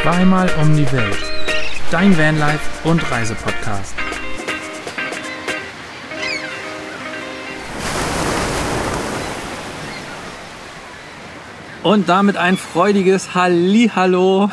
Zweimal um die Welt. Dein Vanlife- und Reisepodcast. Und damit ein freudiges Hallihallo.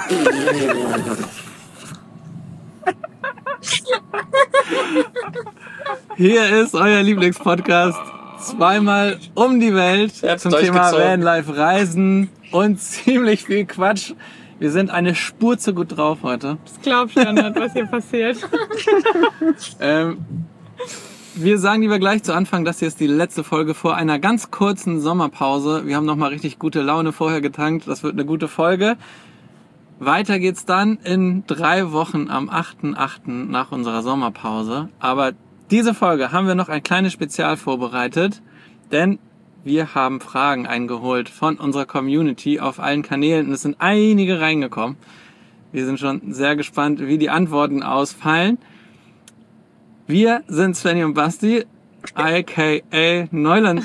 Hier ist euer Lieblingspodcast Zweimal um die Welt zum Thema Vanlife, Reisen und ziemlich viel Quatsch. Wir sind eine Spur zu gut drauf heute. Das glaubst du ja nicht, was hier passiert. Wir sagen lieber gleich zu Anfang, das hier ist die letzte Folge vor einer ganz kurzen Sommerpause. Wir haben nochmal richtig gute Laune vorher getankt. Das wird eine gute Folge. Weiter geht's dann in 3 Wochen am 8.8. nach unserer Sommerpause. Aber diese Folge haben wir noch ein kleines Spezial vorbereitet, denn wir haben Fragen eingeholt von unserer Community auf allen Kanälen und es sind einige reingekommen. Wir sind schon sehr gespannt, wie die Antworten ausfallen. Wir sind Svenny und Basti, aka Neuland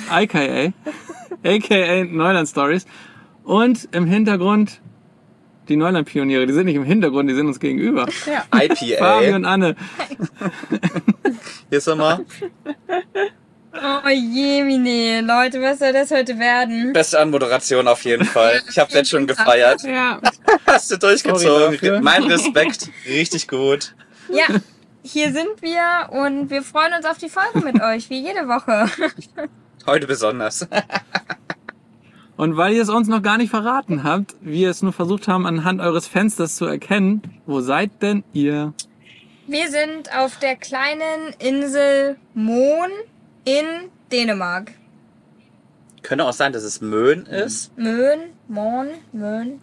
Stories und im Hintergrund die Neuland-Pioniere. Die sind nicht im Hintergrund, die sind uns gegenüber. Ja. IPA. Fabi und Anne. Hier sind wir. Oh Jemine, Leute, was soll das heute werden? Beste Anmoderation auf jeden Fall. Ich hab's jetzt schon gefeiert. Ja, Hast du Sorry durchgezogen. dafür. Mein Respekt. Richtig gut. ja, hier sind wir und wir freuen uns auf die Folge mit euch, wie jede Woche. Heute besonders. Und weil ihr es uns noch gar nicht verraten habt, wir es nur versucht haben, anhand eures Fensters zu erkennen, wo seid denn ihr? Wir sind auf der kleinen Insel Moon in Dänemark. Könnte auch sein, dass es Möhn ist. Möhn.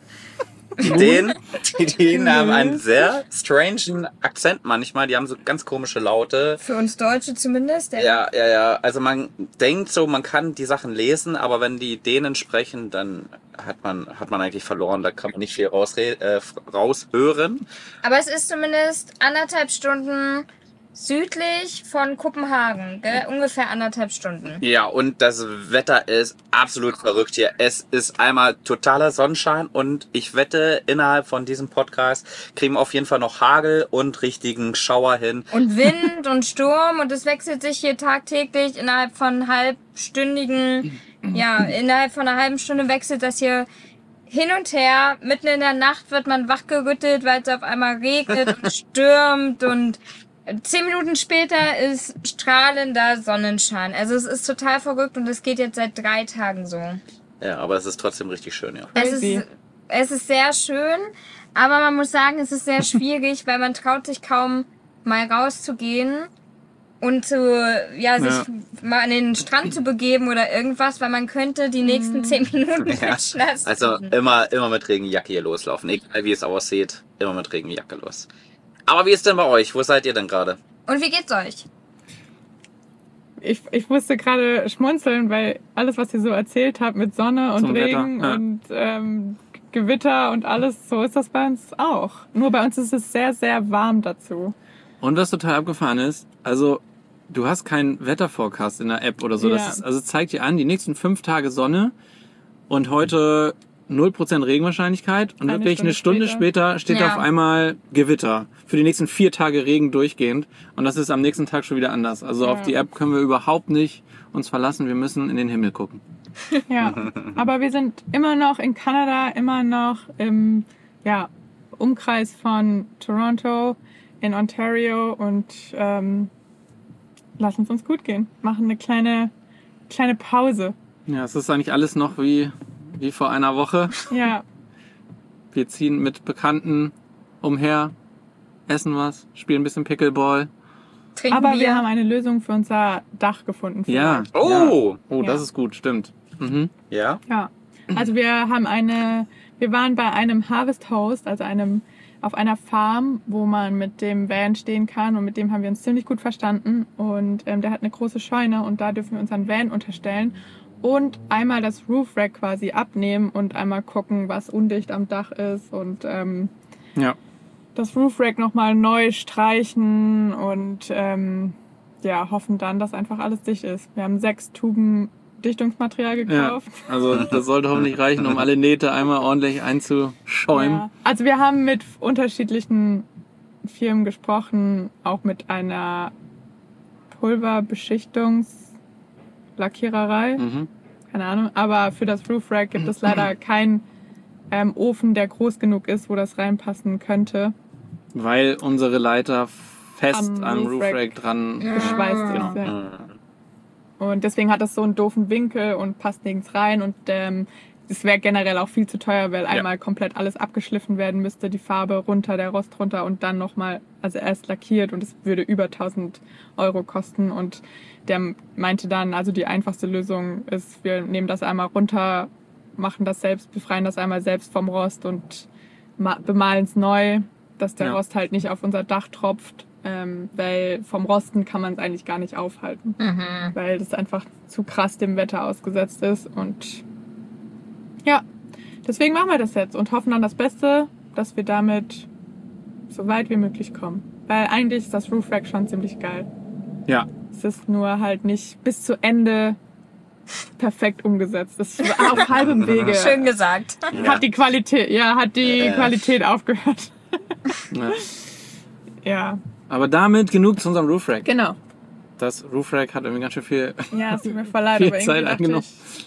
Die haben einen sehr strangen Akzent manchmal. Die haben so ganz komische Laute. Für uns Deutsche zumindest. Ja. Also man denkt so, man kann die Sachen lesen, aber wenn die Dänen sprechen, dann hat man eigentlich verloren. Da kann man nicht viel raushören. Aber es ist zumindest 1,5 Stunden südlich von Kopenhagen, gell? Ungefähr 1,5 Stunden. Ja, und das Wetter ist absolut verrückt hier. Es ist einmal totaler Sonnenschein und ich wette, innerhalb von diesem Podcast kriegen wir auf jeden Fall noch Hagel und richtigen Schauer hin. Und Wind und Sturm und es wechselt sich hier tagtäglich innerhalb von innerhalb von einer halben Stunde wechselt das hier hin und her. Mitten in der Nacht wird man wachgerüttelt, weil es auf einmal regnet und stürmt und 10 Minuten später ist strahlender Sonnenschein. Also es ist total verrückt und es geht jetzt seit 3 Tagen so. Ja, aber es ist trotzdem richtig schön, ja. Es ist sehr schön, aber man muss sagen, es ist sehr schwierig, weil man traut sich kaum mal rauszugehen und sich mal an den Strand zu begeben oder irgendwas, weil man könnte die nächsten 10 Minuten nass. Also immer mit Regenjacke hier loslaufen. Egal wie es aussieht, immer mit Regenjacke los. Aber wie ist denn bei euch? Wo seid ihr denn gerade? Und wie geht's euch? Ich musste gerade schmunzeln, weil alles, was ihr so erzählt habt mit Sonne und Zum Regen Wetter, ja. und Gewitter und alles, so ist das bei uns auch. Nur bei uns ist es sehr, sehr warm dazu. Und was total abgefahren ist, also du hast keinen Wetterforecast in der App oder so. Ja. Das ist, also zeigt dir an, die nächsten 5 Tage Sonne und heute 0% Regenwahrscheinlichkeit und wirklich eine Stunde später steht Ja. auf einmal Gewitter. Für die nächsten 4 Tage Regen durchgehend. Und das ist am nächsten Tag schon wieder anders. Also auf die App können wir überhaupt nicht uns verlassen. Wir müssen in den Himmel gucken. Ja, aber wir sind immer noch in Kanada, immer noch im Umkreis von Toronto, in Ontario und lassen es uns gut gehen. Machen eine kleine Pause. Ja, es ist eigentlich alles noch wie vor einer Woche. Ja, Wir ziehen mit Bekannten umher, essen was, spielen ein bisschen Pickleball. Trinken aber Bier. wir haben eine Lösung für unser Dach gefunden. Ja. Oh! Ja. Oh, Ja. das ist gut, stimmt. Mhm. Ja? Ja, also wir waren bei einem Harvest Host, also auf einer Farm, wo man mit dem Van stehen kann und mit dem haben wir uns ziemlich gut verstanden und der hat eine große Scheune und da dürfen wir unseren Van unterstellen und einmal das Roof Rack quasi abnehmen und einmal gucken, was undicht am Dach ist und Ja. das Roof Rack nochmal neu streichen und hoffen dann, dass einfach alles dicht ist. Wir haben 6 Tuben Dichtungsmaterial Ja, gekauft. also das sollte hoffentlich reichen, um alle Nähte einmal ordentlich einzuschäumen. Ja. Also wir haben mit unterschiedlichen Firmen gesprochen, auch mit einer Pulverbeschichtungslackiererei. Mhm. Keine Ahnung. Aber für das Roof Rack gibt es leider keinen Ofen, der groß genug ist, wo das reinpassen könnte. Weil unsere Leiter fest am Roof Roof Rack Rack dran geschweißt Genau. ist. Ja. Und deswegen hat das so einen doofen Winkel und passt nirgends rein. Und es wäre generell auch viel zu teuer, weil einmal komplett alles abgeschliffen werden müsste, die Farbe runter, der Rost runter und dann nochmal, also erst lackiert, und es würde über 1.000 € kosten. Und der meinte dann, also die einfachste Lösung ist, wir nehmen das einmal runter, machen das selbst, befreien das einmal selbst vom Rost und bemalen es neu, dass der Rost halt nicht auf unser Dach tropft. Weil vom Rosten kann man es eigentlich gar nicht aufhalten, weil das einfach zu krass dem Wetter ausgesetzt ist. Und ja, deswegen machen wir das jetzt und hoffen dann das Beste, dass wir damit so weit wie möglich kommen. Weil eigentlich ist das Roof Rack schon ziemlich geil. Ja. Es ist nur halt nicht bis zu Ende perfekt umgesetzt. Das ist auf halbem Wege. Schön gesagt. Hat die Qualität aufgehört. Ja. Ja, Aber damit genug zu unserem Roof Rack. genau. Das Roof Rack hat irgendwie ganz schön viel, Ja, es tut mir voll leid, viel aber irgendwie Zeit dachte eingenommen.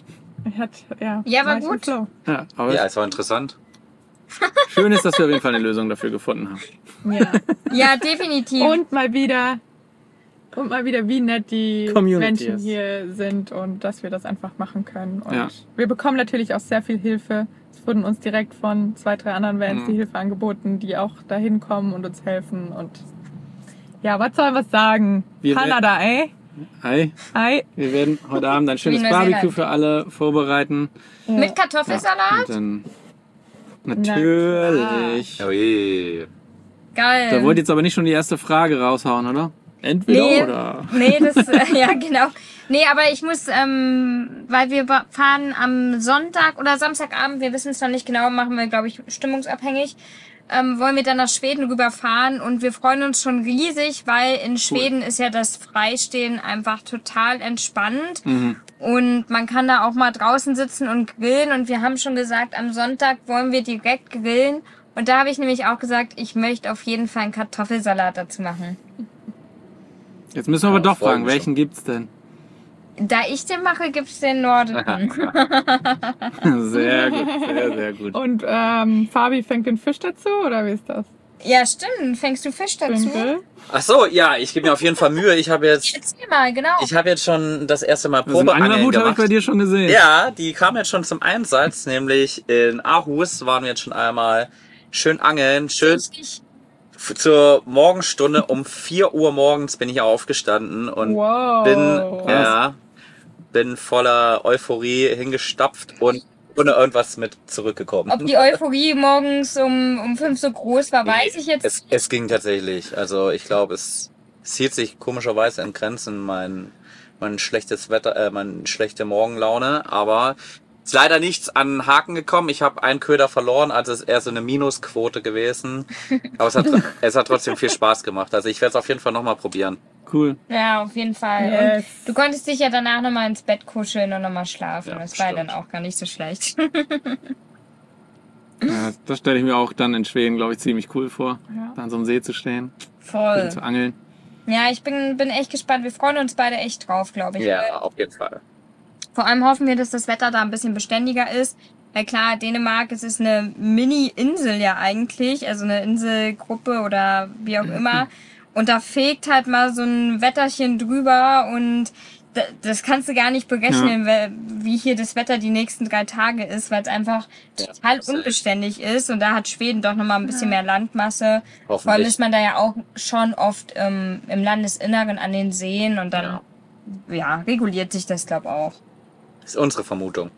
Ja, war ich im gut. Flow. Ja, aber Ja, es war interessant. schön ist, dass wir auf jeden Fall eine Lösung dafür gefunden haben. Ja. Ja, definitiv. Und mal wieder, wie nett die Community Menschen ist. hier sind und dass wir das einfach machen können. Und Ja. wir bekommen natürlich auch sehr viel Hilfe. Es wurden uns direkt von 2, 3 anderen Vans die Hilfe angeboten, die auch dahin kommen und uns helfen. Und ja, was soll was sagen? Kanada, ey? Hi, Hi. wir werden heute Abend ein schönes Wie Neuseeland. Barbecue für alle vorbereiten. Mit Kartoffelsalat? Und dann natürlich. Ui. Geil. Da wollt ihr jetzt aber nicht schon die erste Frage raushauen, oder? Entweder oder. Nee, das, ja, genau. Nee, aber ich muss, weil wir fahren am Sonntag oder Samstagabend, wir wissen es noch nicht genau, machen wir, glaube ich, stimmungsabhängig, wollen wir dann nach Schweden rüberfahren und wir freuen uns schon riesig, weil in Schweden ist ja das Freistehen einfach total entspannt und man kann da auch mal draußen sitzen und grillen und wir haben schon gesagt, am Sonntag wollen wir direkt grillen und da habe ich nämlich auch gesagt, ich möchte auf jeden Fall einen Kartoffelsalat dazu machen. Jetzt müssen wir aber Ja, doch freut fragen, mich welchen gibt's denn? Da ich den mache, gibt's den Norden. Sehr gut, sehr, sehr gut. Und Fabi fängt den Fisch dazu, oder wie ist das? Ja, stimmt. Fängst du Fisch dazu? Sprinkle? Ach so, ja, ich gebe mir auf jeden Fall Mühe. Ich habe jetzt schon das erste Mal Also einen Probeangeln Anglerhut habe ich gemacht. bei dir schon gesehen. Ja, die kam jetzt schon zum Einsatz, nämlich in Aarhus waren wir jetzt schon einmal schön angeln, schön zur Morgenstunde um 4 Uhr morgens bin ich aufgestanden und Wow. bin voller Euphorie hingestapft und ohne irgendwas mit zurückgekommen. Ob die Euphorie morgens um 5 so groß war, weiß ich jetzt. Es ging tatsächlich. Also ich glaube, es hielt sich komischerweise in Grenzen mein schlechtes Wetter, meine schlechte Morgenlaune, aber ist leider nichts an den Haken gekommen. Ich habe einen Köder verloren, also es ist eher so eine Minusquote gewesen. Aber es hat trotzdem viel Spaß gemacht. Also ich werde es auf jeden Fall nochmal probieren. Cool. Ja, auf jeden Fall. Yes. Und du konntest dich ja danach nochmal ins Bett kuscheln und nochmal schlafen. Ja, Das war stimmt. dann auch gar nicht so schlecht. Ja, das stelle ich mir auch dann in Schweden, glaube ich, ziemlich cool vor, Ja. da an so einem See zu stehen, Voll. zu angeln. Ja, ich bin echt gespannt. Wir freuen uns beide echt drauf, glaube ich. Ja, auf jeden Fall. Vor allem hoffen wir, dass das Wetter da ein bisschen beständiger ist. Weil klar, Dänemark, es ist eine Mini-Insel ja eigentlich, also eine Inselgruppe oder wie auch immer. Und da fegt halt mal so ein Wetterchen drüber und das kannst du gar nicht berechnen, wie hier das Wetter die nächsten 3 Tage ist, weil es einfach total unbeständig ist. Und da hat Schweden doch nochmal ein bisschen mehr Landmasse. Vor allem Hoffentlich. ist man da ja auch schon oft im Landesinneren an den Seen und dann reguliert sich das, glaube ich, auch. Das ist unsere Vermutung.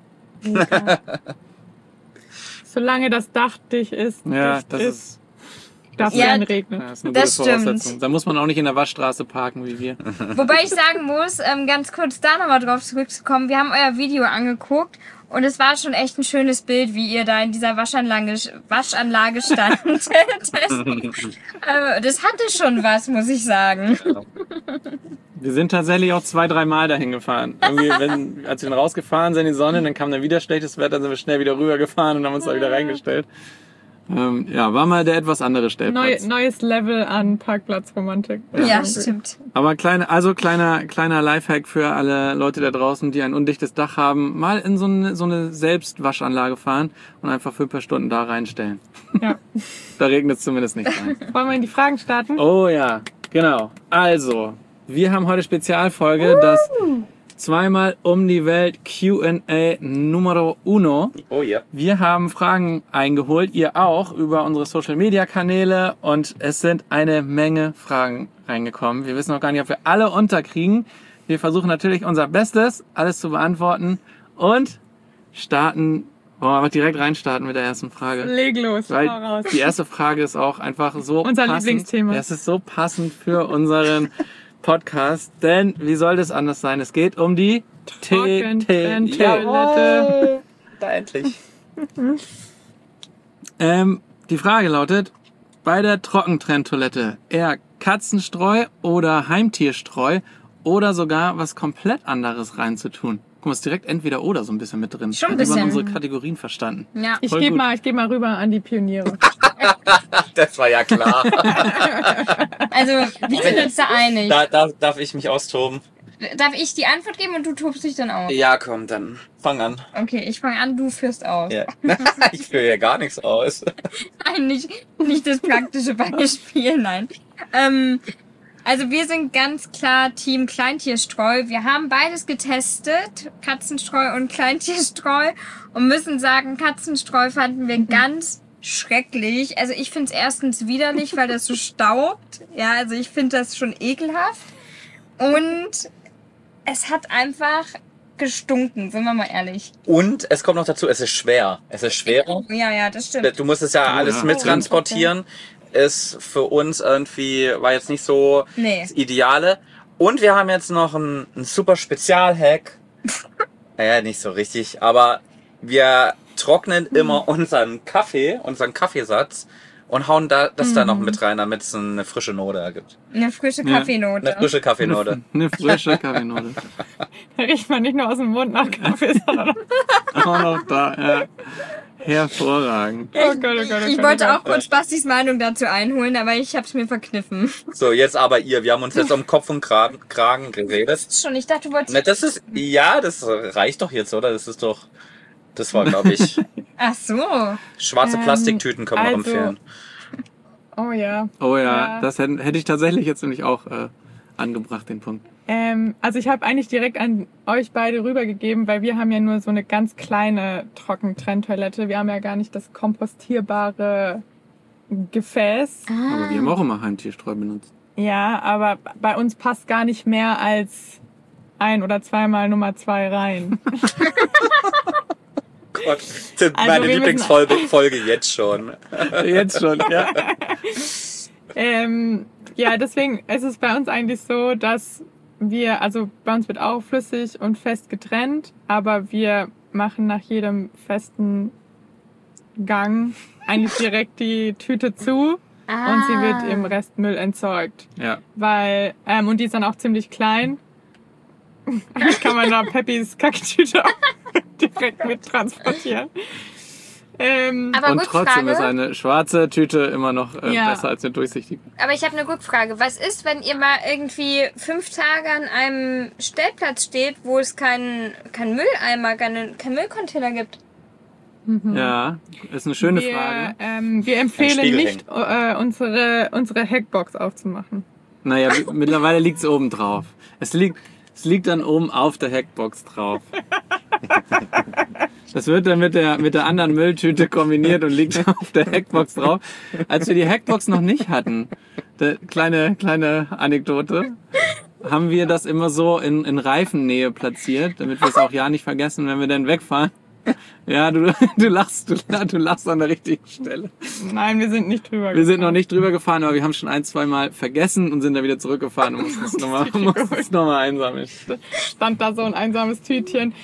Solange das Dach dicht ist, Ja, das ist, darf es Ja, dann regnen. ja, ist eine Das gute stimmt. Voraussetzung. Da muss man auch nicht in der Waschstraße parken wie wir. Wobei ich sagen muss, ganz kurz da nochmal drauf zurückzukommen, wir haben euer Video angeguckt und es war schon echt ein schönes Bild, wie ihr da in dieser Waschanlage standet. Das hatte schon was, muss ich sagen. Wir sind tatsächlich auch 2-3 Mal dahin gefahren. Irgendwie, als wir dann rausgefahren sind in die Sonne, dann kam dann wieder schlechtes Wetter, dann sind wir schnell wieder rübergefahren und haben uns da wieder reingestellt. War mal der etwas andere Stellplatz. Neues Level an Parkplatzromantik. Ja, stimmt. Aber kleiner Lifehack für alle Leute da draußen, die ein undichtes Dach haben, mal in so eine Selbstwaschanlage fahren und einfach für ein paar Stunden da reinstellen. Ja. Da regnet es zumindest nicht rein. Wollen wir in die Fragen starten? Oh ja, genau. Also, wir haben heute Spezialfolge, das zweimal um die Welt Q&A Numero Uno. Oh ja. Wir haben Fragen eingeholt, ihr auch, über unsere Social-Media-Kanäle und es sind eine Menge Fragen reingekommen. Wir wissen noch gar nicht, ob wir alle unterkriegen. Wir versuchen natürlich unser Bestes, alles zu beantworten und wollen wir aber direkt reinstarten mit der ersten Frage. Leg los, Weil hau raus. die erste Frage ist auch einfach so Unser passend. Lieblingsthema. Es ist so passend für unseren Podcast, denn wie soll das anders sein? Es geht um die Trockentrenntoilette. Jawohl. Da endlich. Die Frage lautet, bei der Trockentrenntoilette eher Katzenstreu oder Heimtierstreu oder sogar was komplett anderes reinzutun? Guck mal, ist direkt entweder oder so ein bisschen mit drin. Schon ein Hat jemand bisschen. unsere Kategorien verstanden? Ja. Ich Voll gebe gut. mal rüber an die Pioniere. Das war ja klar. Also, wir sind uns da einig. Darf ich mich austoben? Darf ich die Antwort geben und du tobst dich dann aus? Ja, komm, dann fang an. Okay, ich fange an, du führst aus. Ja. Ich führe ja gar nichts aus. Nein, nicht das praktische Beispiel, nein. Also wir sind ganz klar Team Kleintierstreu. Wir haben beides getestet, Katzenstreu und Kleintierstreu, und müssen sagen, Katzenstreu fanden wir ganz schrecklich. Also ich finde es erstens widerlich, weil das so staubt. Ja, also ich finde das schon ekelhaft. Und es hat einfach gestunken, sind wir mal ehrlich. Und es kommt noch dazu, es ist schwer. Es ist schwerer. Ja, das stimmt. Du musst es ja alles ja. mittransportieren. Ist für uns irgendwie, war jetzt nicht so Nee. das Ideale. Und wir haben jetzt noch einen super Spezialhack. Naja, nicht so richtig, aber wir trocknen immer unseren Kaffeesatz und hauen das da noch mit rein, damit es eine frische Note ergibt. Eine frische Ja. Kaffeenote. Eine frische Kaffeenote. Eine frische Kaffeenote. Da riecht man nicht nur aus dem Mund nach Kaffee, sondern Auch noch da. Ja. Hervorragend. oh Gott, oh Gott, oh Ich Gott, wollte oh Gott. auch kurz Bastis Meinung dazu einholen, aber ich hab's mir verkniffen. So, jetzt aber ihr. Wir haben uns jetzt um Kopf und Kragen geredet. Schon, ich dachte, du wolltest... Ne, das reicht doch jetzt, oder? Das war, glaube ich, Ach so. schwarze Plastiktüten können wir also- empfehlen. Oh ja. Oh ja, Ja. das hätte ich tatsächlich jetzt nämlich auch angebracht, den Punkt. Also ich habe eigentlich direkt an euch beide rübergegeben, weil wir haben ja nur so eine ganz kleine Trockentrenntoilette. Wir haben ja gar nicht das kompostierbare Gefäß. Aber wir haben auch immer Heimtierstreu benutzt. Ja, aber bei uns passt gar nicht mehr als 1 oder 2-mal Nummer 2 rein. Gott, das ist Also meine wir Lieblingsfolge jetzt schon. Jetzt schon, ja. Ja, deswegen ist es bei uns eigentlich so, dass also bei uns wird auch flüssig und fest getrennt, aber wir machen nach jedem festen Gang eigentlich direkt die Tüte zu und sie wird im Restmüll entsorgt. Ja. Weil, und die ist dann auch ziemlich klein. Eigentlich kann man da Peppis Kacktüte auch direkt mit transportieren. Aber Und trotzdem ist Rückfrage. eine schwarze Tüte immer noch Ja. besser als eine durchsichtige. Aber ich habe eine Rückfrage. Was ist, wenn ihr mal irgendwie 5 Tage an einem Stellplatz steht, wo es keinen Mülleimer, keinen Müllcontainer gibt? Ja, ist eine schöne wir, Frage. Wir empfehlen Spiegel nicht, unsere Hackbox aufzumachen. Naja, mittlerweile liegt es oben drauf. Es liegt dann oben auf der Hackbox drauf. Das wird dann mit der anderen Mülltüte kombiniert und liegt auf der Hackbox drauf. Als wir die Hackbox noch nicht hatten, kleine Anekdote, haben wir das immer so in Reifennähe platziert, damit wir es auch ja nicht vergessen, wenn wir dann wegfahren. Ja, du lachst an der richtigen Stelle. Nein, wir sind nicht drüber Wir sind noch nicht drüber gefahren, aber wir haben schon 1-2 Mal vergessen und sind dann wieder zurückgefahren und mussten es nochmal einsammeln. Stand da so ein einsames Tütchen.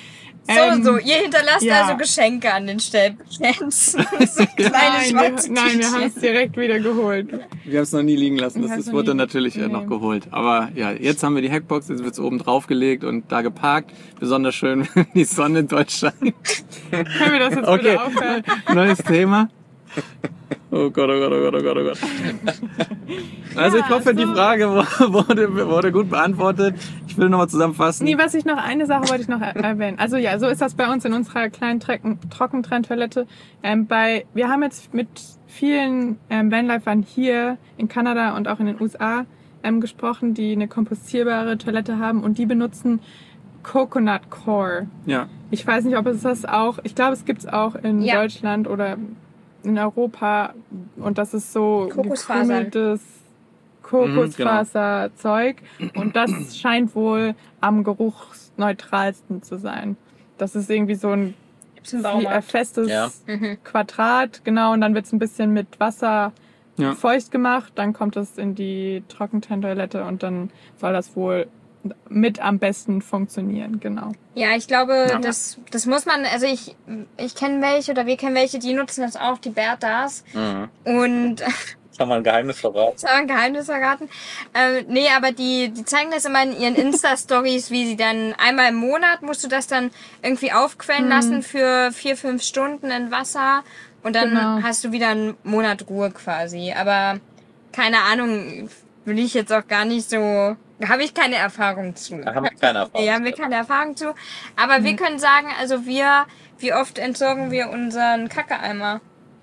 So, ihr hinterlasst ja. also Geschenke an den Stellplätzen. So kleine Nein, schwarze wir haben Tütchen. es direkt wieder geholt. Wir haben es noch nie liegen lassen. Wir haben Das es noch wurde nie- natürlich nee. noch geholt. Aber ja, jetzt haben wir die Hackbox, jetzt wird es oben drauf gelegt und da geparkt. Besonders schön, wenn die Sonne dort scheint. Können wir das jetzt Okay, bitte aufhören? neues Thema. Oh Gott, oh Gott, oh Gott, oh Gott, oh Gott. Also ich hoffe, die Frage wurde gut beantwortet. Ich will nochmal zusammenfassen. Nee, eine Sache wollte ich noch erwähnen. Also ja, so ist das bei uns in unserer kleinen Trockentrenntoilette. Wir haben jetzt mit vielen Vanlifern hier in Kanada und auch in den USA gesprochen, die eine kompostierbare Toilette haben und die benutzen Coconut Core. Ja, Ich weiß nicht, ob es das auch, ich glaube, es gibt's auch in Ja. Deutschland oder in Europa und das ist so Kokosfasern. gekrümeltes Kokosfaserzeug und das scheint wohl am geruchsneutralsten zu sein. Das ist irgendwie so ein Gibt's im Baumarkt. festes Ja. Quadrat, genau, und dann wird's ein bisschen mit Wasser Ja. feucht gemacht, dann kommt es in die Trockentrenntoilette und dann soll das wohl mit am besten funktionieren, genau. Ja, ich glaube, Ja. das muss man, also ich kenne welche oder wir kennen welche, die nutzen das auch, die Bertas. Mhm. Und Jetzt haben wir ein Geheimnis verraten. das war ein Geheimnis verraten. Nee, aber die zeigen das immer in ihren Insta-Stories, wie sie dann einmal im Monat musst du das dann irgendwie aufquellen lassen für 4-5 Stunden in Wasser und dann Genau. hast du wieder einen Monat Ruhe quasi. Aber keine Ahnung, will ich jetzt auch gar nicht so, da habe ich keine Erfahrung zu. Da haben wir keine Erfahrung. Nee, haben wir keine Erfahrung zu. Aber wir können sagen, also wie oft entsorgen wir unseren Kackeeimer?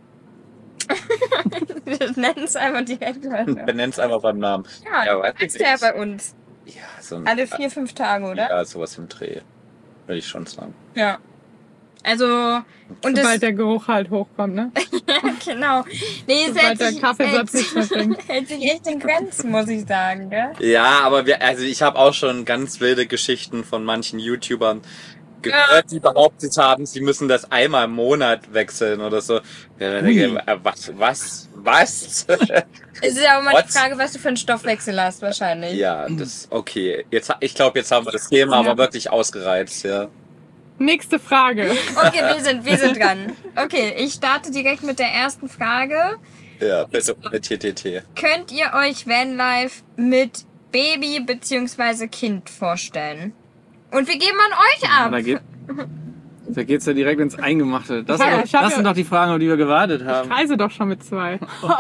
Wir nennen es einfach direkt. Wir nennen es einfach beim Namen. Ja, weiß ist ich der nicht. bei uns. Ja, so ein, Alle 4-5 Tage, oder? Ja, sowas im Dreh. Würde ich schon sagen. Ja. Also, und das, Sobald der Geruch halt hochkommt, ne? genau. Nee, es Sobald hält der sich, Kaffeesatz nicht mehr bringt. hält sich echt in Grenzen, muss ich sagen, gell? Ja, aber ich habe auch schon ganz wilde Geschichten von manchen YouTubern gehört, die behauptet haben, sie müssen das einmal im Monat wechseln oder so. Ja, dann denke ich, was? Es ist ja auch mal What? die Frage, was du für einen Stoffwechsel hast, wahrscheinlich. Ja, das okay. Ich glaube, jetzt haben wir das Thema aber wirklich ausgereizt, ja. Nächste Frage. Okay, wir sind dran. Okay, ich starte direkt mit der ersten Frage. Ja, bitte mit TTT. Könnt ihr euch Vanlife mit Baby bzw. Kind vorstellen? Und wir geben an euch Ja, ab. da geht's ja direkt ins Eingemachte. Das, Ja, ich hab das sind ja- doch die Fragen, auf die wir gewartet Ich haben. reise doch schon mit 2.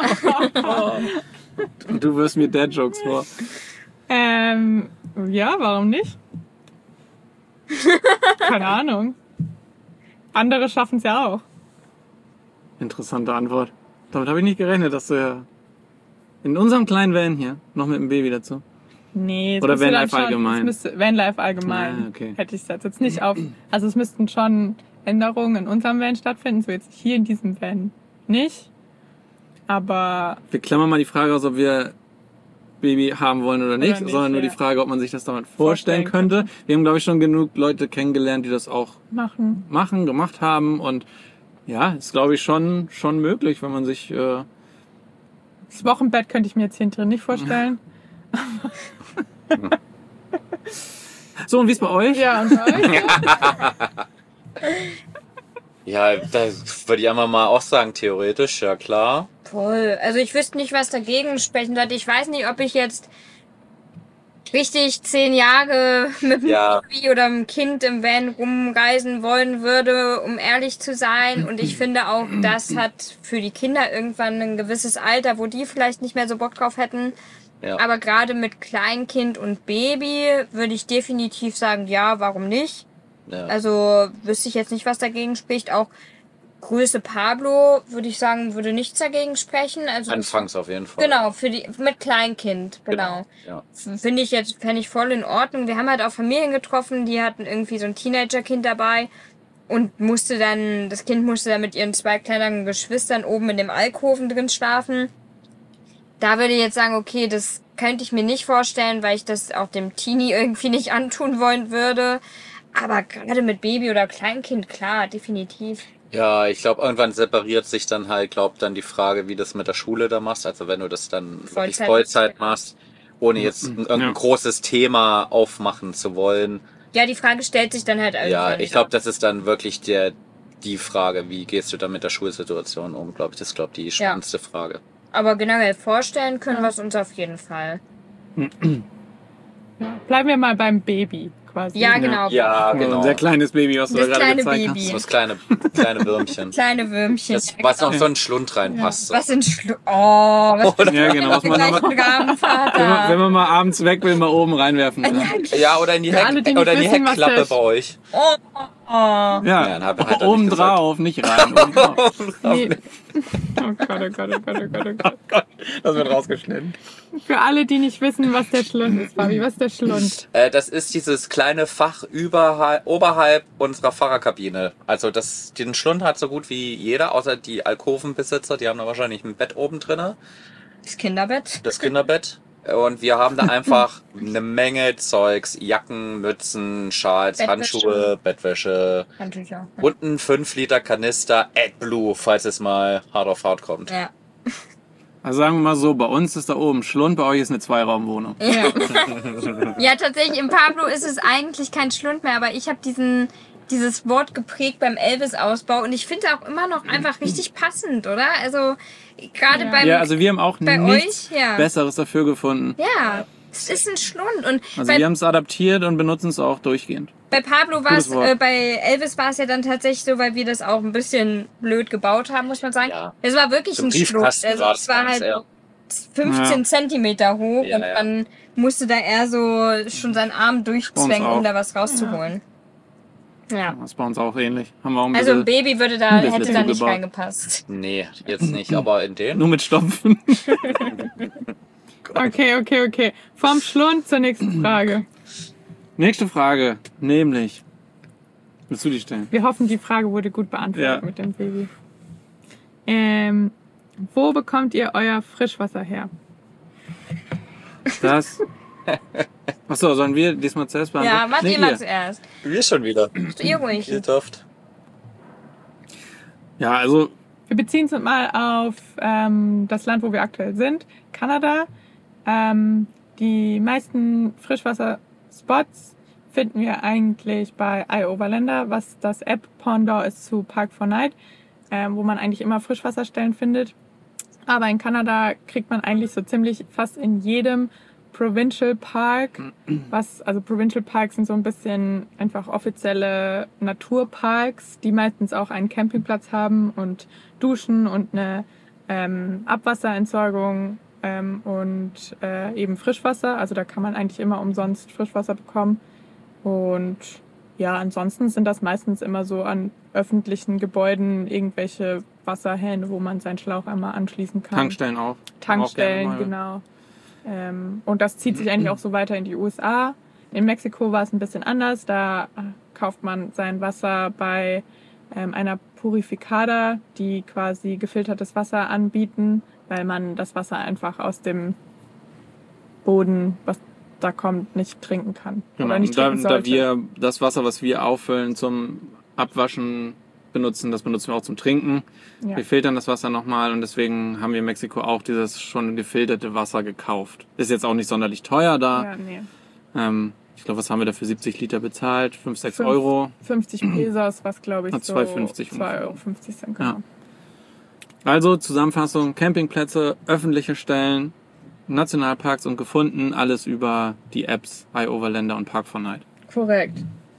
Und du wirst mir Dad-Jokes vor. Ja, warum nicht? Keine Ahnung. Andere schaffen es ja auch. Interessante Antwort. Damit habe ich nicht gerechnet, dass du ja in unserem kleinen Van hier noch mit dem Baby dazu. Nee, es Oder müsste dann Vanlife schon- allgemein? Es müsste Vanlife allgemein. Ah, okay. Hätte ich das jetzt nicht auf. Also es müssten schon Änderungen in unserem Van stattfinden, so jetzt hier in diesem Van nicht. Aber Wir klammern mal die Frage aus, ob wir Baby haben wollen oder nicht, nicht, sondern nur ja. die Frage, ob man sich das damit vorstellen könnte. Wir haben, glaube ich, schon genug Leute kennengelernt, die das auch machen. gemacht haben und ja, ist, glaube ich, schon möglich, wenn man sich Das Wochenbett könnte ich mir jetzt hier drin nicht vorstellen. So, und wie ist bei euch? Ja, und bei euch? Ja, da würde ich einmal mal auch sagen, theoretisch, ja klar. Voll. Also ich wüsste nicht, was dagegen sprechen sollte. Ich weiß nicht, ob ich jetzt richtig 10 Jahre mit einem Ja. Baby oder einem Kind im Van rumreisen wollen würde, um ehrlich zu sein. Und ich finde auch, das hat für die Kinder irgendwann ein gewisses Alter, wo die vielleicht nicht mehr so Bock drauf hätten. Ja. Aber gerade mit Kleinkind und Baby würde ich definitiv sagen, ja, warum nicht? Ja. Also wüsste ich jetzt nicht, was dagegen spricht. Auch Größe Pablo, würde ich sagen, würde nichts dagegen sprechen. Also Anfangs auf jeden Fall. genau, mit Kleinkind, genau. Ja. Fände ich voll in Ordnung. Wir haben halt auch Familien getroffen, die hatten irgendwie so ein Teenager-Kind dabei und das Kind musste dann mit ihren 2 kleineren Geschwistern oben in dem Alkoven drin schlafen. Da würde ich jetzt sagen, okay, das könnte ich mir nicht vorstellen, weil ich das auch dem Teenie irgendwie nicht antun wollen würde. Aber gerade mit Baby oder Kleinkind, klar, definitiv. Ja, ich glaube, irgendwann separiert sich dann halt, dann die Frage, wie du das mit der Schule da machst. Also wenn du das dann wirklich Vollzeit machst, ohne jetzt irgendein großes Thema aufmachen zu wollen, Ja, die Frage stellt sich dann halt irgendwann. Ja, ich glaube, das ist dann wirklich die Frage, wie gehst du dann mit der Schulsituation um, glaube ich. Das ist, glaube ich, die spannendste Frage. Aber generell vorstellen können wir es uns auf jeden Fall. Ja. Bleiben wir mal beim Baby quasi. Ja, genau. Ja, genau. Ein sehr kleines Baby, was du da Das gerade kleine gezeigt Baby. So das kleine Würmchen. Kleine Würmchen. Das, was noch so in den Schlund reinpasst. So. Was sind was hast. Ja, genau. Was man gleich nochmal, einen Rabenvater. wenn man mal abends weg will, mal oben reinwerfen kann. Ja, oder in die, Für alle, die nicht wissen, was Heckklappe das- bei euch. Oh. Ja, dann hat er oben nicht drauf, nicht rein. Oben drauf. Nee. Oh Gott, oh Gott, oh Gott, oh Gott, oh Gott. Das wird rausgeschnitten. Für alle, die nicht wissen, was der Schlund ist, Fabi, was ist der Schlund? Das ist dieses kleine Fach oberhalb unserer Fahrerkabine. Also den Schlund hat so gut wie jeder, außer die Alkovenbesitzer. Die haben da wahrscheinlich ein Bett oben drinne, Das Kinderbett. das Kinderbett. Und wir haben da einfach eine Menge Zeugs, Jacken, Mützen, Schals, Bettwäsche. Handschuhe, Bettwäsche Handtücher. und einen 5 Liter Kanister AdBlue, falls es mal hart auf hart kommt. Ja. Also sagen wir mal so, bei uns ist da oben Schlund, bei euch ist eine Zweiraumwohnung. Ja, tatsächlich, im Pablo ist es eigentlich kein Schlund mehr, aber ich habe dieses Wort geprägt beim Elvis-Ausbau und ich finde auch immer noch einfach richtig passend, oder? Also, gerade beim... Ja, also wir haben auch bei nichts euch, ja. Besseres dafür gefunden. Ja, es ist ein Schlund. Und Also wir haben es adaptiert und benutzen es auch durchgehend. bei Pablo war es, Gutes Wort. bei Elvis war es ja dann tatsächlich so, weil wir das auch ein bisschen blöd gebaut haben, muss man sagen. Ja. Es war wirklich Zum ein Schlund. Briefkasten Also war es war das halt eher. 15 Ja. Zentimeter hoch Ja, und ja. man musste da eher so schon seinen Arm durchzwängen, auch. um da was rauszuholen. Ja. Das ist bei uns auch ähnlich. Haben wir auch ein Also ein bisschen, Baby würde da, ein bisschen hätte da nicht zugebaut. reingepasst. Nee, jetzt nicht, aber in den. nur mit Stopfen. Okay. Vom Schlund zur nächsten Frage. Nächste Frage, nämlich, willst du die stellen? Wir hoffen, die Frage wurde gut beantwortet Ja. mit dem Baby. Wo bekommt ihr euer Frischwasser her? Das. Achso, sollen wir diesmal zuerst beantworten? Ja, macht Nee, ihr mal ihr. zuerst. Wir schon wieder. Macht ihr ruhig. Ihr dürft. Ja, also Wir beziehen uns mal auf das Land, wo wir aktuell sind, Kanada. Die meisten Frischwasserspots finden wir eigentlich bei iOverlander, was das App-Pendant ist zu Park4Night, wo man eigentlich immer Frischwasserstellen findet. Aber in Kanada kriegt man eigentlich so ziemlich fast in jedem Provincial Park, also Provincial Parks sind so ein bisschen einfach offizielle Naturparks, die meistens auch einen Campingplatz haben und Duschen und eine Abwasserentsorgung und eben Frischwasser. Also da kann man eigentlich immer umsonst Frischwasser bekommen. Und ja, ansonsten sind das meistens immer so an öffentlichen Gebäuden irgendwelche Wasserhähne, wo man seinen Schlauch einmal anschließen kann. Tankstellen auch. Tankstellen, Auch gerne genau. Und das zieht sich eigentlich auch so weiter in die USA. In Mexiko war es ein bisschen anders. Da kauft man sein Wasser bei einer Purificada, die quasi gefiltertes Wasser anbieten, weil man das Wasser einfach aus dem Boden, was da kommt, nicht trinken kann. Genau. Oder nicht Da trinken sollte. wir das Wasser, was wir auffüllen zum Abwaschen benutzen, das benutzen wir auch zum Trinken. Ja. Wir filtern das Wasser nochmal und deswegen haben wir in Mexiko auch dieses schon gefilterte Wasser gekauft. Ist jetzt auch nicht sonderlich teuer da. Ja, nee. Ich glaube, was haben wir da für 70 Liter bezahlt? 5, 6 Fünf- Euro. 50 Pesos, was glaube ich Ah, so 2,50 2,50 Euro sind. Genau. Ja. Also Zusammenfassung, Campingplätze, öffentliche Stellen, Nationalparks und gefunden, alles über die Apps iOverlander und Park4Night. Korrekt.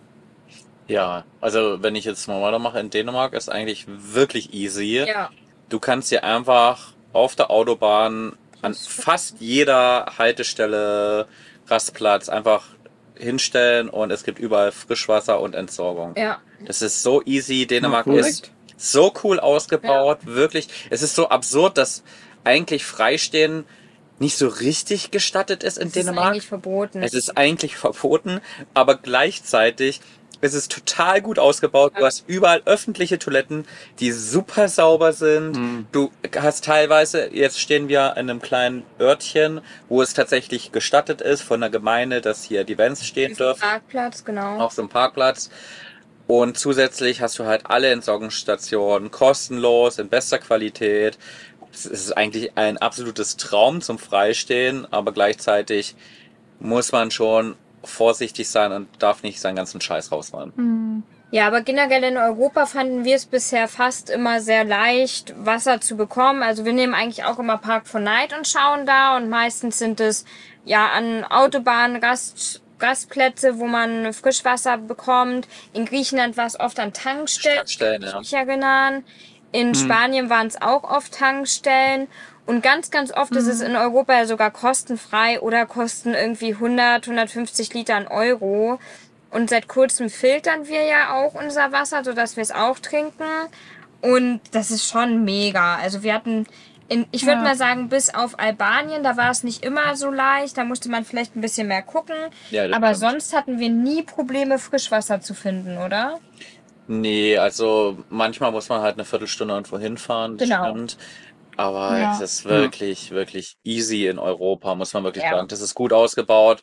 Ja, also wenn ich jetzt mal weitermache, in Dänemark ist eigentlich wirklich easy. Ja. Du kannst dir einfach auf der Autobahn an fast jeder Haltestelle, Rastplatz einfach hinstellen und es gibt überall Frischwasser und Entsorgung. Ja. Das ist so easy. Dänemark cool. ist so cool ausgebaut, wirklich. Es ist so absurd, dass eigentlich Freistehen nicht so richtig gestattet ist in Das ist Dänemark. eigentlich verboten. Es ist eigentlich verboten, aber gleichzeitig ist es total gut ausgebaut. Du hast überall öffentliche Toiletten, die super sauber sind. Du hast teilweise, jetzt stehen wir in einem kleinen Örtchen, wo es tatsächlich gestattet ist von der Gemeinde, dass hier die Vans stehen dürfen. Parkplatz, genau. Auf so einem Parkplatz. Und zusätzlich hast du halt alle Entsorgungsstationen kostenlos, in bester Qualität. Es ist eigentlich ein absolutes Traum zum Freistehen, aber gleichzeitig muss man schon vorsichtig sein und darf nicht seinen ganzen Scheiß rausräumen. Ja, aber generell in Europa fanden wir es bisher fast immer sehr leicht, Wasser zu bekommen. Also wir nehmen eigentlich auch immer Park for Night und schauen da und meistens sind es ja an Autobahnen, Rastplätze, wo man Frischwasser bekommt. In Griechenland war es oft an Tankstellen, Tankstellen, ja. kann ich mich erinnern. In Spanien waren es auch oft Tankstellen. Und ganz, ganz oft ist es in Europa ja sogar kostenfrei oder kosten irgendwie 100, 150 Liter an Euro. Und seit kurzem filtern wir ja auch unser Wasser, sodass wir es auch trinken. Und das ist schon mega. Also wir hatten, ich würde mal sagen, bis auf Albanien, da war es nicht immer so leicht. Da musste man vielleicht ein bisschen mehr gucken. Ja, das Aber stimmt. sonst hatten wir nie Probleme, Frischwasser zu finden, oder? Nee, also manchmal muss man halt eine Viertelstunde irgendwo hinfahren, das Genau. stimmt. Aber Ja. es ist wirklich, wirklich easy in Europa, muss man wirklich Ja. sagen. Das ist gut ausgebaut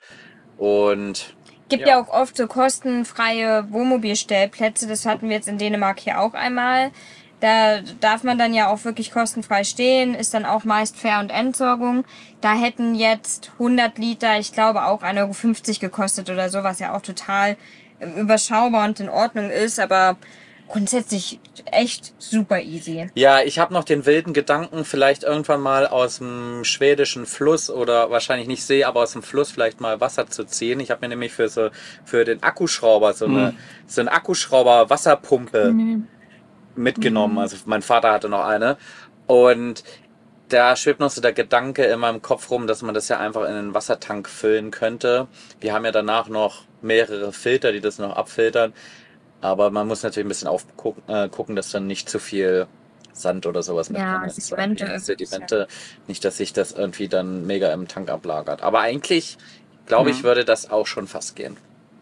und Gibt Ja. ja auch oft so kostenfreie Wohnmobilstellplätze. Das hatten wir jetzt in Dänemark hier auch einmal. Da darf man dann ja auch wirklich kostenfrei stehen, ist dann auch meist Fair- und Entsorgung. Da hätten jetzt 100 Liter, ich glaube auch 1,50 € gekostet oder so, was ja auch total überschaubar und in Ordnung ist, aber grundsätzlich echt super easy. ja, ich habe noch den wilden Gedanken, vielleicht irgendwann mal aus dem schwedischen Fluss oder wahrscheinlich nicht See, aber aus dem Fluss vielleicht mal Wasser zu ziehen. Ich habe mir nämlich für den Akkuschrauber so eine Akkuschrauber-Wasserpumpe mitgenommen. Also mein Vater hatte noch eine. Und da schwebt noch so der Gedanke in meinem Kopf rum, dass man das ja einfach in einen Wassertank füllen könnte. Wir haben ja danach noch mehrere Filter, die das noch abfiltern. Aber man muss natürlich ein bisschen gucken, dass dann nicht zu viel Sand oder sowas mit Ja, drin ist. Sedimente Irgendwie ist- Sedimente. Nicht, dass sich das irgendwie dann mega im Tank ablagert. Aber eigentlich, glaube ich, Ja. würde das auch schon fast gehen.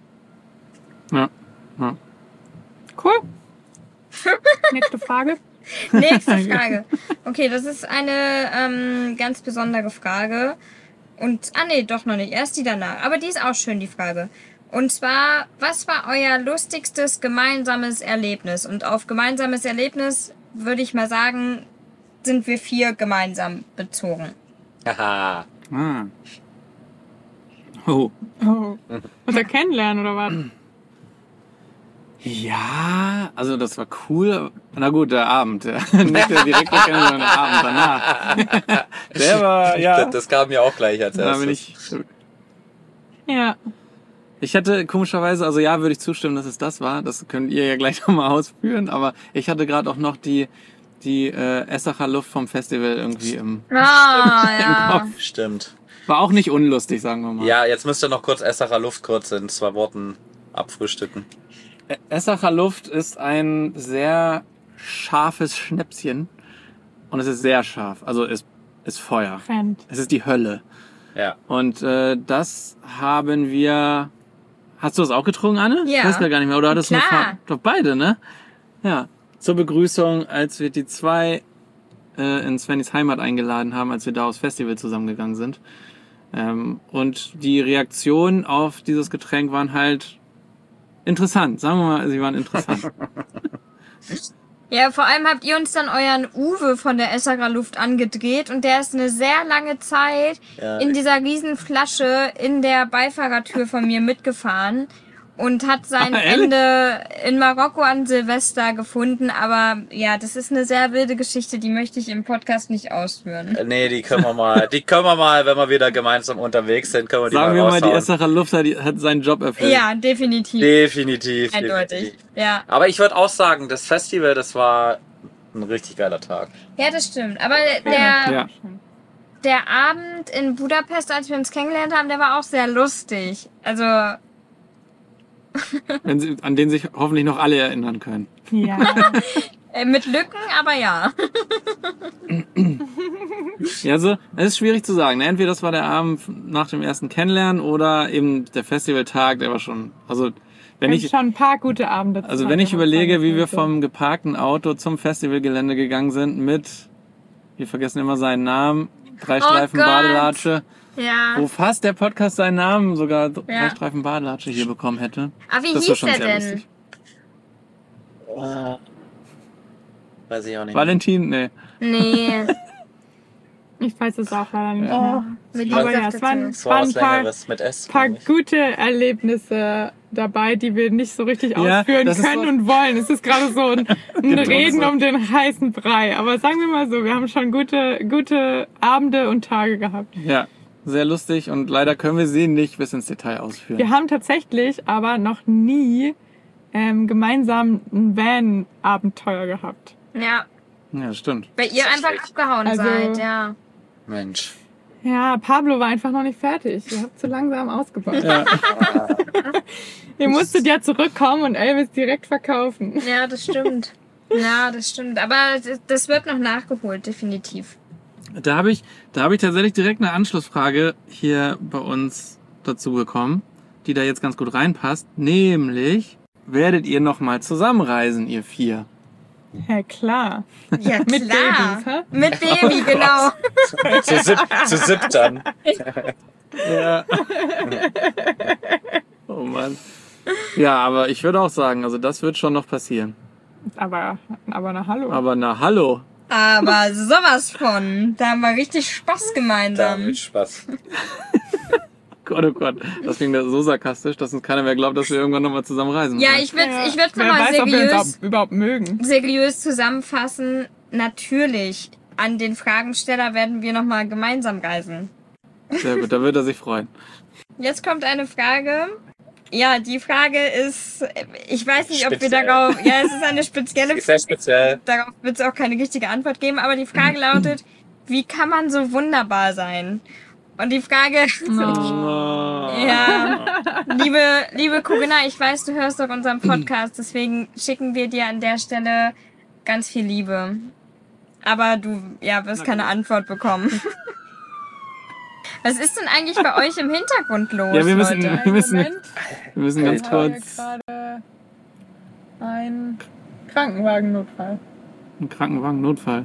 Ja. Ja. Cool. Nächste Frage. Nächste Frage. Okay, das ist eine ganz besondere Frage. Und, nee, doch noch nicht. Erst die danach. Aber die ist auch schön, die Frage. Und zwar, was war euer lustigstes gemeinsames Erlebnis? Und auf gemeinsames Erlebnis würde ich mal sagen, sind wir 4 gemeinsam bezogen. Haha. Ah. Oh. Oh. Unser Kennenlernen oder was? Ja, also das war cool. Na gut, der Abend. Ja. Nicht der direkte Kennenlernen, sondern der Abend danach. Der war, ja. Das kam mir auch gleich als Da erstes. bin ich. Ja. Ich hatte komischerweise, also ja, würde ich zustimmen, dass es das war. Das könnt ihr ja gleich nochmal ausführen. Aber ich hatte gerade auch noch die Essacher Luft vom Festival irgendwie im Ja. Kopf. Stimmt. War auch nicht unlustig, sagen wir mal. Ja, jetzt müsst ihr noch kurz Essacher Luft kurz in 2 Worten abfrühstücken. Essacher Luft ist ein sehr scharfes Schnäpschen. Und es ist sehr scharf. Also es ist Feuer. Brennt. Es ist die Hölle. Ja. Und das haben wir... Hast du das auch getrunken, Anne? Ja. Ich weiß gar nicht mehr. Oder hattest du Klar. Doch beide, ne? Ja. Zur Begrüßung, als wir die 2 in Svennys Heimat eingeladen haben, als wir da aufs Festival zusammengegangen sind. Und die Reaktionen auf dieses Getränk waren halt interessant. Sagen wir mal, sie waren interessant. Ja, vor allem habt ihr uns dann euren Uwe von der Essacher Luft angedreht und der ist eine sehr lange Zeit Ja. in dieser riesen Flasche in der Beifahrertür von mir mitgefahren und hat sein Ah, ehrlich? Ende in Marokko an Silvester gefunden. Aber ja, das ist eine sehr wilde Geschichte, die möchte ich im Podcast nicht ausführen. Nee, die können wir mal, wenn wir wieder gemeinsam unterwegs sind, können wir die Sagen wir mal mal, die raushauen. Essacher Luft hat seinen Job erfüllt. Ja, definitiv. Definitiv. Eindeutig. Definitiv. Ja. Aber ich würde auch sagen, das Festival, das war ein richtig geiler Tag. Ja, das stimmt. Aber Ja. der Abend in Budapest, als wir uns kennengelernt haben, der war auch sehr lustig. Also, An den sich hoffentlich noch alle erinnern können. Ja. mit Lücken, aber ja. Ja, also, es ist schwierig zu sagen. Entweder das war der Abend nach dem ersten Kennenlernen oder eben der Festivaltag, der war schon, also, wenn ich, schon ein paar gute Abende. also wenn ich überlege, wie wir vom geparkten Auto zum Festivalgelände gegangen sind mit, wir vergessen immer seinen Namen, 3 Streifen Gott. Badelatsche, Ja. wo fast der Podcast seinen Namen sogar 3 Ja. Streifen Badelatsche hier bekommen hätte. Aber wie Das war hieß schon der sehr denn? lustig. Weiß ich auch nicht. Valentin? Nee. Nee. Ich Ich weiß es auch leider nicht Oh, mehr. Aber ja, es waren Das war was ein paar Längeres mit S. paar glaub ich. gute Erlebnisse dabei, die wir nicht so richtig Ja, ausführen das ist können so- und wollen. Es ist gerade so ein Reden um den heißen Brei. Aber sagen wir mal so, wir haben schon gute Abende und Tage gehabt. Ja, sehr lustig und leider können wir sie nicht bis ins Detail ausführen. Wir haben tatsächlich aber noch nie gemeinsam ein Van-Abenteuer gehabt. Ja, Ja, stimmt. weil ihr einfach abgehauen Also- seid, ja. Mensch. Ja, Pablo war einfach noch nicht fertig. Ihr habt zu langsam ausgebaut. Ja. Ihr musstet ja zurückkommen und Elvis direkt verkaufen. Ja, das stimmt. Ja, das stimmt. Aber das wird noch nachgeholt, definitiv. Da habe ich tatsächlich direkt eine Anschlussfrage hier bei uns dazu bekommen, die da jetzt ganz gut reinpasst. Nämlich, werdet ihr nochmal zusammenreisen, ihr 4? Ja, klar. Ja, Mit klar. Babys, hä? Mit Baby, genau. Zu siebt dann. Ja. Oh Mann. Ja, aber ich würde auch sagen, also das wird schon noch passieren. Aber na hallo. Aber na hallo. Aber sowas von. Da haben wir richtig Spaß Da gemeinsam. wird Spaß. Gott, oh Gott. Das klingt so sarkastisch, dass uns keiner mehr glaubt, dass wir irgendwann nochmal zusammen reisen Ja, wollen. ich würde Ja, würd's wer nochmal weiß, ob wir uns seriös, auch überhaupt mögen. seriös zusammenfassen. Natürlich, an den Fragensteller werden wir nochmal gemeinsam reisen. Sehr gut, da wird er sich freuen. Jetzt kommt eine Frage. Ja, die Frage ist, ich weiß nicht, ob wir Speziell. darauf, ja, es ist eine spezielle Ist sehr speziell. darauf wird es auch keine richtige Antwort geben, aber die Frage lautet, wie kann man so wunderbar sein? Und die Frage, ja, liebe Corinna, ich weiß, du hörst doch unseren Podcast, deswegen schicken wir dir an der Stelle ganz viel Liebe. Aber du, ja, wirst keine Antwort bekommen. Was ist denn eigentlich bei euch im Hintergrund los, Ja, wir müssen, Leute? wir müssen, Moment. wir müssen ganz Ich habe kurz gerade ein Krankenwagennotfall. einen Krankenwagen-Notfall.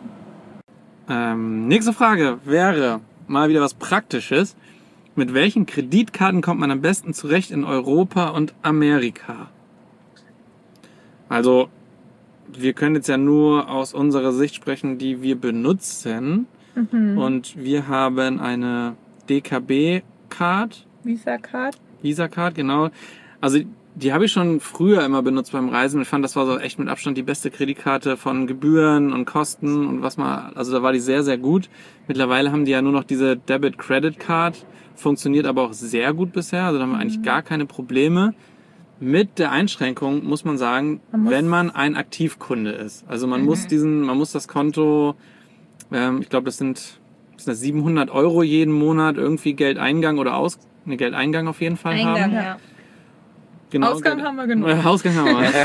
Nächste Frage wäre mal wieder was Praktisches. Mit welchen Kreditkarten kommt man am besten zurecht in Europa und Amerika? Also, wir können jetzt ja nur aus unserer Sicht sprechen, die wir benutzen. Und wir haben eine DKB-Card, Visa-Card. Visa-Card, genau. Also die habe ich schon früher immer benutzt beim Reisen. Ich fand, das war so echt mit Abstand die beste Kreditkarte von Gebühren und Kosten und was man, also da war die sehr, sehr gut. Mittlerweile haben die ja nur noch diese Debit-Credit-Card, funktioniert aber auch sehr gut bisher. Also da haben wir eigentlich gar keine Probleme. Mit der Einschränkung muss man sagen, wenn man ein Aktivkunde ist. Also man muss das Konto, ich glaube, das sind 700 € jeden Monat irgendwie Geldeingang oder Geldeingang auf jeden Fall haben. Eingang, ja. Genau, Ausgang haben wir genug. Ausgang haben wir.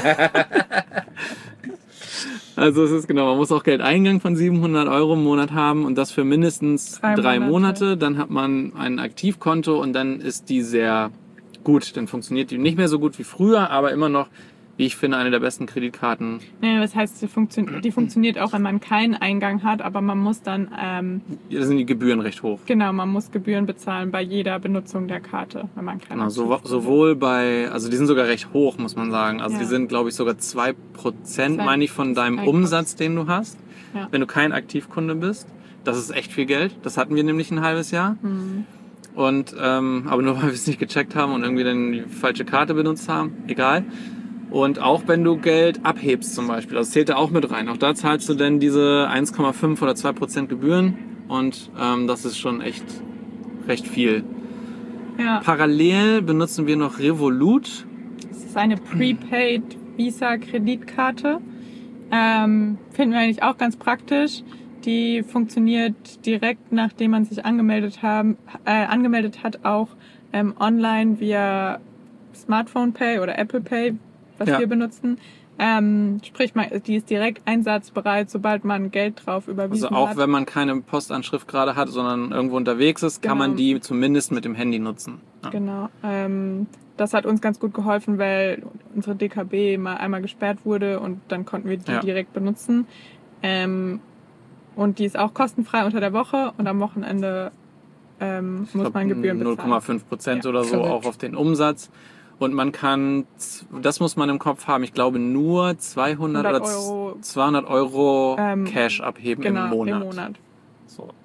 Also es ist genau, man muss auch Geldeingang von 700 € im Monat haben und das für mindestens 3 Monate. Dann hat man ein Aktivkonto und dann ist die sehr gut. Dann funktioniert die nicht mehr so gut wie früher, aber immer noch, wie ich finde, eine der besten Kreditkarten. Nee, das heißt, die funktioniert auch, wenn man keinen Eingang hat, aber man muss dann, Da sind die Gebühren recht hoch. genau, man muss Gebühren bezahlen bei jeder Benutzung der Karte, wenn man keine Genau, sowohl bei, also die sind sogar recht hoch, muss man sagen. Also die sind, glaube ich, sogar 2%, meine ich, von deinem Umsatz, den du hast, wenn du kein Aktivkunde bist. Das ist echt viel Geld. Das hatten wir nämlich ein halbes Jahr. Und, aber nur weil wir es nicht gecheckt haben und irgendwie dann die falsche Karte benutzt haben. Egal. Und auch wenn du Geld abhebst zum Beispiel, das zählt da auch mit rein. Auch da zahlst du dann diese 1,5 oder 2% Gebühren und das ist schon echt recht viel. Ja, Parallel benutzen wir noch Revolut. das ist eine Prepaid Visa-Kreditkarte. Finden wir eigentlich auch ganz praktisch. Die funktioniert direkt, nachdem man sich angemeldet hat, auch online via Smartphone Pay oder Apple Pay, was wir benutzen. Sprich, die ist direkt einsatzbereit, sobald man Geld drauf überwiesen Also auch hat. wenn man keine Postanschrift gerade hat, sondern irgendwo unterwegs ist, kann man die zumindest mit dem Handy nutzen. Ja. Genau. Das hat uns ganz gut geholfen, weil unsere DKB mal einmal gesperrt wurde und dann konnten wir die direkt benutzen. Und die ist auch kostenfrei unter der Woche und am Wochenende muss man Gebühren bezahlen. 0,5% oder so auch auf den Umsatz. Und man kann, das muss man im Kopf haben, ich glaube nur 200 oder 200 € Cash abheben im Monat. Im Monat. So.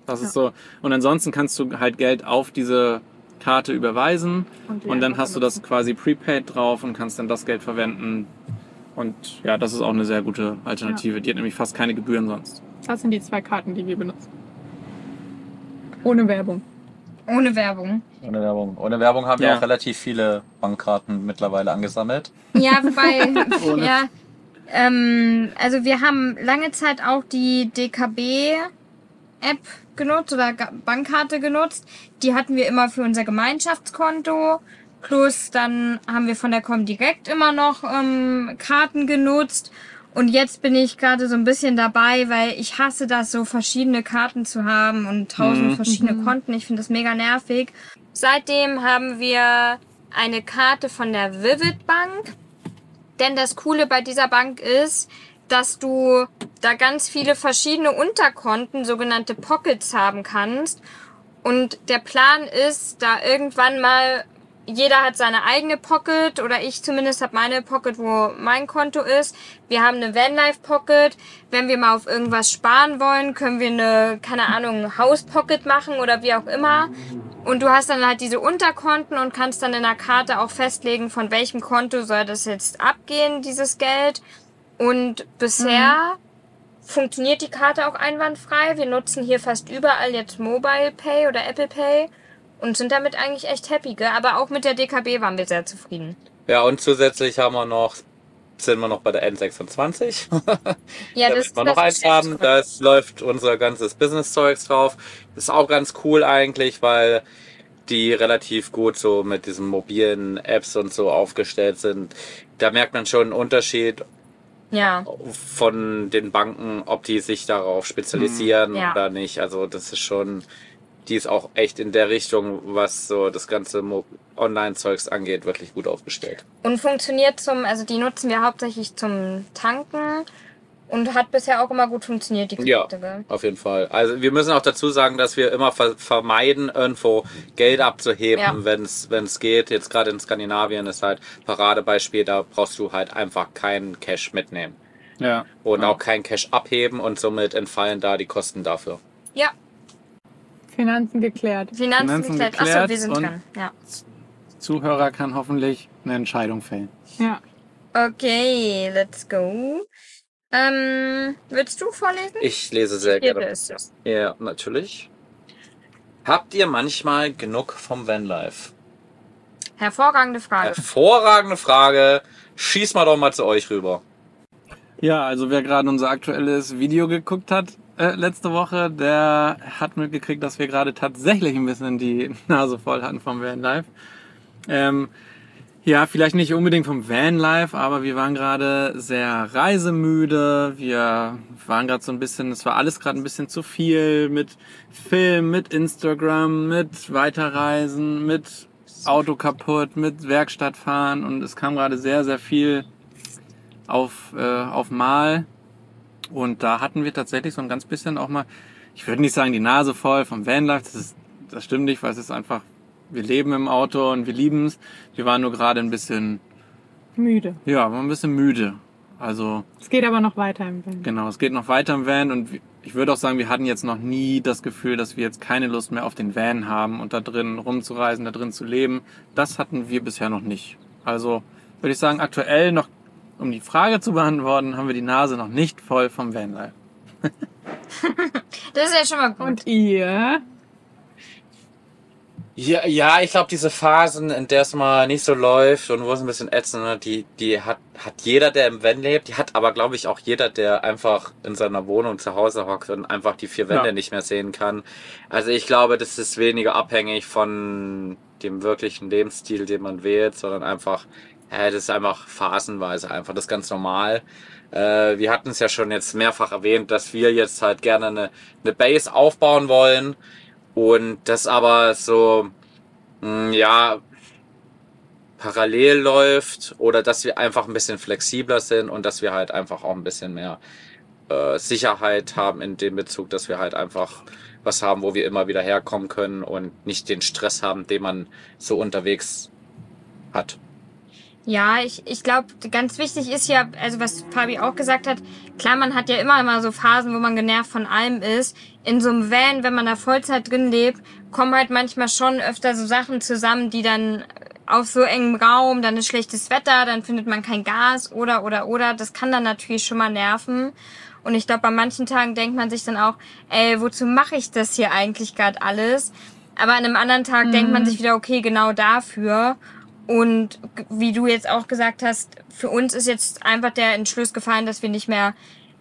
Das ist so. Und ansonsten kannst du halt Geld auf diese Karte überweisen und dann hast du das quasi prepaid drauf und kannst dann das Geld verwenden. Und ja, das ist auch eine sehr gute Alternative. Die hat nämlich fast keine Gebühren sonst. Das sind die 2 Karten, die wir benutzen. Ohne Werbung. Ohne Werbung. Ohne Werbung. Ohne Werbung haben wir Ja. auch relativ viele Bankkarten mittlerweile angesammelt. Ja, wobei, ja, also wir haben lange Zeit auch die DKB-App genutzt oder Bankkarte genutzt. Die hatten wir immer für unser Gemeinschaftskonto. Plus dann haben wir von der Comdirect immer noch Karten genutzt. Und jetzt bin ich gerade so ein bisschen dabei, weil ich hasse das, so verschiedene Karten zu haben und 1000 verschiedene Konten. Ich finde das mega nervig. Seitdem haben wir eine Karte von der Vivid Bank. Denn das Coole bei dieser Bank ist, dass du da ganz viele verschiedene Unterkonten, sogenannte Pockets, haben kannst. Und der Plan ist, da irgendwann mal, jeder hat seine eigene Pocket, oder ich zumindest habe meine Pocket, wo mein Konto ist. Wir haben eine Vanlife Pocket. Wenn wir mal auf irgendwas sparen wollen, können wir eine, keine Ahnung, House Pocket machen oder wie auch immer. Und du hast dann halt diese Unterkonten und kannst dann in der Karte auch festlegen, von welchem Konto soll das jetzt abgehen, dieses Geld. Und bisher funktioniert die Karte auch einwandfrei. Wir nutzen hier fast überall jetzt Mobile Pay oder Apple Pay und sind damit eigentlich echt happy, gell? Aber auch mit der DKB waren wir sehr zufrieden. Ja, und zusätzlich sind wir noch bei der N26. Ja, da das wir noch eins haben, das läuft unser ganzes Business-Zeugs drauf. Das ist auch ganz cool eigentlich, weil die relativ gut so mit diesen mobilen Apps und so aufgestellt sind. Da merkt man schon einen Unterschied Ja. von den Banken, ob die sich darauf spezialisieren Ja. oder nicht. Also das ist schon, die ist auch echt in der Richtung, was so das ganze Online-Zeugs angeht, wirklich gut aufgestellt. Und funktioniert also die nutzen wir hauptsächlich zum Tanken und hat bisher auch immer gut funktioniert, die Ja, Karte, gell? auf jeden Fall. Also wir müssen auch dazu sagen, dass wir immer vermeiden, irgendwo Geld abzuheben, Ja. wenn es geht. Jetzt gerade in Skandinavien ist halt Paradebeispiel, da brauchst du halt einfach keinen Cash mitnehmen. Ja. Und auch kein Cash abheben und somit entfallen da die Kosten dafür. Ja, Finanzen geklärt. Finanzen geklärt. Achso, geklärt wir sind und- dran. Ja. Zuhörer kann hoffentlich eine Entscheidung fällen. Ja. Okay, let's go. Willst du vorlesen? Ich lese sehr Hier gerne. ist es. Ja, natürlich. Habt ihr manchmal genug vom Vanlife? Hervorragende Frage. Hervorragende Frage. Schieß mal doch mal zu euch rüber. Ja, also wer gerade unser aktuelles Video geguckt hat letzte Woche, der hat mitgekriegt, dass wir gerade tatsächlich ein bisschen die Nase voll hatten vom Vanlife. Ja, vielleicht nicht unbedingt vom Vanlife, aber wir waren gerade sehr reisemüde. Wir waren gerade so ein bisschen, es war alles gerade ein bisschen zu viel mit Film, mit Instagram, mit Weiterreisen, mit Auto kaputt, mit Werkstatt fahren und es kam gerade sehr, sehr viel auf Mal. Und da hatten wir tatsächlich so ein ganz bisschen auch mal, ich würde nicht sagen die Nase voll vom Vanlife, das stimmt nicht, weil es ist einfach, wir leben im Auto und wir lieben es. Wir waren nur gerade ein bisschen, Müde. ja, waren ein bisschen müde. Also Es geht aber noch weiter im Van. genau, es geht noch weiter im Van und ich würde auch sagen, wir hatten jetzt noch nie das Gefühl, dass wir jetzt keine Lust mehr auf den Van haben und da drin rumzureisen, da drin zu leben. Das hatten wir bisher noch nicht. Also würde ich sagen, aktuell noch, um die Frage zu beantworten, haben wir die Nase noch nicht voll vom Vanlife. Das ist ja schon mal gut. Und ihr? Ja, ich glaube, diese Phasen, in der es mal nicht so läuft und wo es ein bisschen ätzend ist, die hat jeder, der im Van lebt, die hat aber, glaube ich, auch jeder, der einfach in seiner Wohnung zu Hause hockt und einfach die 4 Wände Ja. nicht mehr sehen kann. Also ich glaube, das ist weniger abhängig von dem wirklichen Lebensstil, den man wählt, sondern einfach, das ist einfach phasenweise einfach, das ist ganz normal. Wir hatten es ja schon jetzt mehrfach erwähnt, dass wir jetzt halt gerne eine Base aufbauen wollen. Und das aber so, parallel läuft oder dass wir einfach ein bisschen flexibler sind und dass wir halt einfach auch ein bisschen mehr Sicherheit haben in dem Bezug, dass wir halt einfach was haben, wo wir immer wieder herkommen können und nicht den Stress haben, den man so unterwegs hat. Ja, ich glaube, ganz wichtig ist ja, also was Fabi auch gesagt hat, klar, man hat ja immer mal so Phasen, wo man genervt von allem ist. In so einem Van, wenn man da Vollzeit drin lebt, kommen halt manchmal schon öfter so Sachen zusammen, die dann auf so engem Raum, dann ist schlechtes Wetter, dann findet man kein Gas oder. Das kann dann natürlich schon mal nerven. Und ich glaube, an manchen Tagen denkt man sich dann auch, wozu mache ich das hier eigentlich gerade alles? Aber an einem anderen Tag denkt man sich wieder, okay, genau dafür. Und wie du jetzt auch gesagt hast, für uns ist jetzt einfach der Entschluss gefallen, dass wir nicht mehr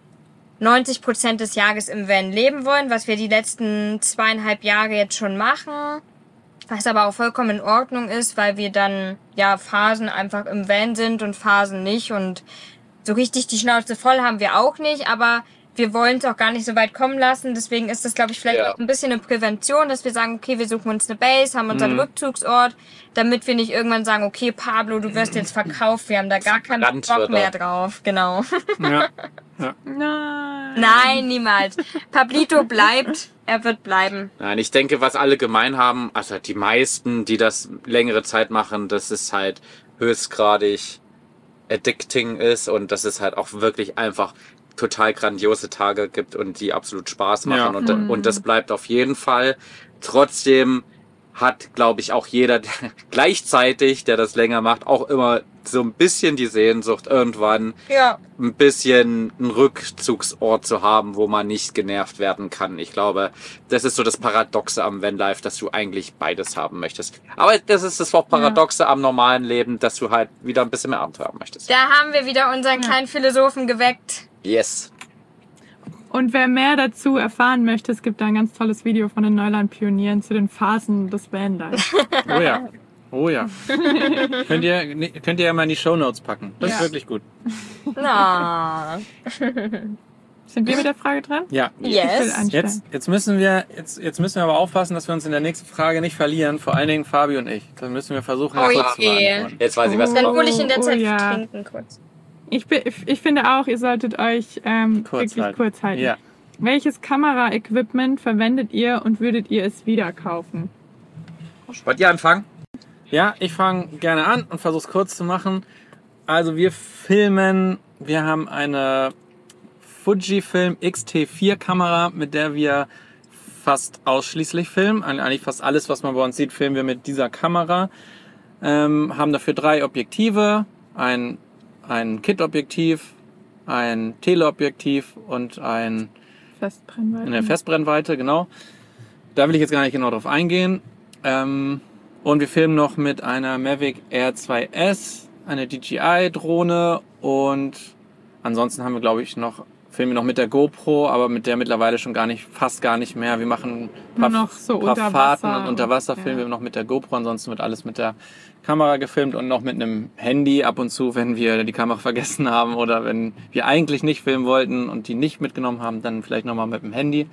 90% des Jahres im Van leben wollen, was wir die letzten 2,5 Jahre jetzt schon machen. Was aber auch vollkommen in Ordnung ist, weil wir dann ja Phasen einfach im Van sind und Phasen nicht. Und so richtig die Schnauze voll haben wir auch nicht, aber wir wollen es auch gar nicht so weit kommen lassen. Deswegen ist das, glaube ich, vielleicht auch ein bisschen eine Prävention, dass wir sagen, okay, wir suchen uns eine Base, haben unseren Rückzugsort, damit wir nicht irgendwann sagen, okay, Pablo, du wirst jetzt verkauft, wir haben da gar keinen Bock mehr drauf. Genau. Ja. Nein, niemals. Pablito bleibt, er wird bleiben. Nein, ich denke, was alle gemein haben, also die meisten, die das längere Zeit machen, dass es halt höchstgradig addicting ist und dass es halt auch wirklich einfach total grandiose Tage gibt und die absolut Spaß machen und das bleibt auf jeden Fall. Trotzdem hat, glaube ich, auch jeder der gleichzeitig, der das länger macht, auch immer so ein bisschen die Sehnsucht, irgendwann ein bisschen einen Rückzugsort zu haben, wo man nicht genervt werden kann. Ich glaube, das ist so das Paradoxe am Vanlife, dass du eigentlich beides haben möchtest. Aber das ist das auch Paradoxe am normalen Leben, dass du halt wieder ein bisschen mehr Abenteuer haben möchtest. Da haben wir wieder unseren kleinen Philosophen geweckt. Yes. Und wer mehr dazu erfahren möchte, es gibt da ein ganz tolles Video von den Neuland-Pionieren zu den Phasen des Vanlife. Oh ja. Oh ja. könnt ihr ja mal in die Shownotes packen. Das ist wirklich gut. Na. Sind wir mit der Frage dran? Ja. Yes. Jetzt müssen wir aber aufpassen, dass wir uns in der nächsten Frage nicht verlieren. Vor allen Dingen Fabio und ich. Dann müssen wir versuchen, kurz zu beantworten. Jetzt weiß ich, was Dann kommt. hole ich in der Zeit trinken kurz. Ich finde auch, ihr solltet euch wirklich kurz halten. Ja. Welches Kamera-Equipment verwendet ihr und würdet ihr es wieder kaufen? Wollt ihr anfangen? Ja, ich fange gerne an und versuche es kurz zu machen. Also wir haben eine Fujifilm X-T4 Kamera, mit der wir fast ausschließlich filmen. Eigentlich fast alles, was man bei uns sieht, filmen wir mit dieser Kamera. Haben dafür 3 Objektive, ein Kit-Objektiv, ein Teleobjektiv und eine Festbrennweite, genau. Da will ich jetzt gar nicht genau drauf eingehen. Und wir filmen noch mit einer Mavic Air 2S, eine DJI-Drohne und ansonsten haben wir, glaube ich, filmen wir noch mit der GoPro, aber mit der mittlerweile schon fast gar nicht mehr. Wir machen ein paar Fahrten und unter Wasser filmen wir noch mit der GoPro, ansonsten wird alles mit der Kamera gefilmt und noch mit einem Handy ab und zu, wenn wir die Kamera vergessen haben oder wenn wir eigentlich nicht filmen wollten und die nicht mitgenommen haben, dann vielleicht nochmal mit dem Handy.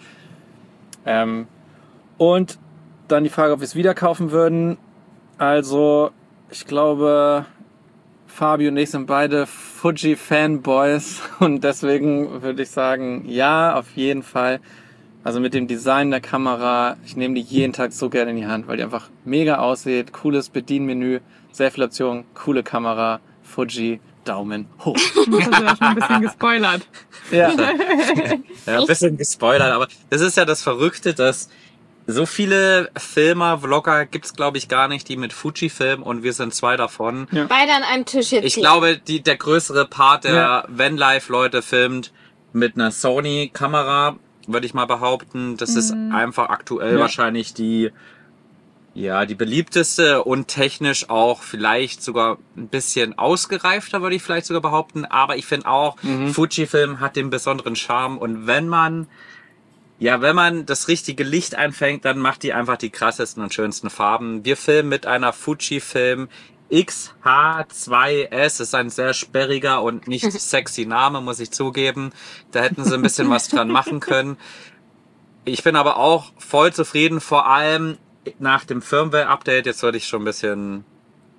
Und dann die Frage, ob wir es wieder kaufen würden. Also, ich glaube, Fabi und ich sind beide Fuji-Fanboys und deswegen würde ich sagen, ja, auf jeden Fall. Also mit dem Design der Kamera, ich nehme die jeden Tag so gerne in die Hand, weil die einfach mega aussieht, cooles Bedienmenü, sehr viele Optionen, coole Kamera, Fuji, Daumen hoch. Das hast du ja schon ein bisschen gespoilert. Ja. Ja, ein bisschen gespoilert, aber das ist ja das Verrückte, dass so viele Filmer, Vlogger gibt's glaube ich gar nicht, die mit Fuji filmen und wir sind 2 davon. Ja. Beide an einem Tisch jetzt. Ich glaube, der größere Part der Vanlife-Leute filmt mit einer Sony-Kamera, würde ich mal behaupten. Das ist einfach aktuell wahrscheinlich die beliebteste und technisch auch vielleicht sogar ein bisschen ausgereifter, würde ich vielleicht sogar behaupten. Aber ich finde auch, Fujifilm hat den besonderen Charme und wenn man das richtige Licht einfängt, dann macht die einfach die krassesten und schönsten Farben. Wir filmen mit einer Fujifilm X-H2S. Das ist ein sehr sperriger und nicht sexy Name, muss ich zugeben. Da hätten sie ein bisschen was dran machen können. Ich bin aber auch voll zufrieden, vor allem nach dem Firmware-Update. Jetzt sollte ich schon ein bisschen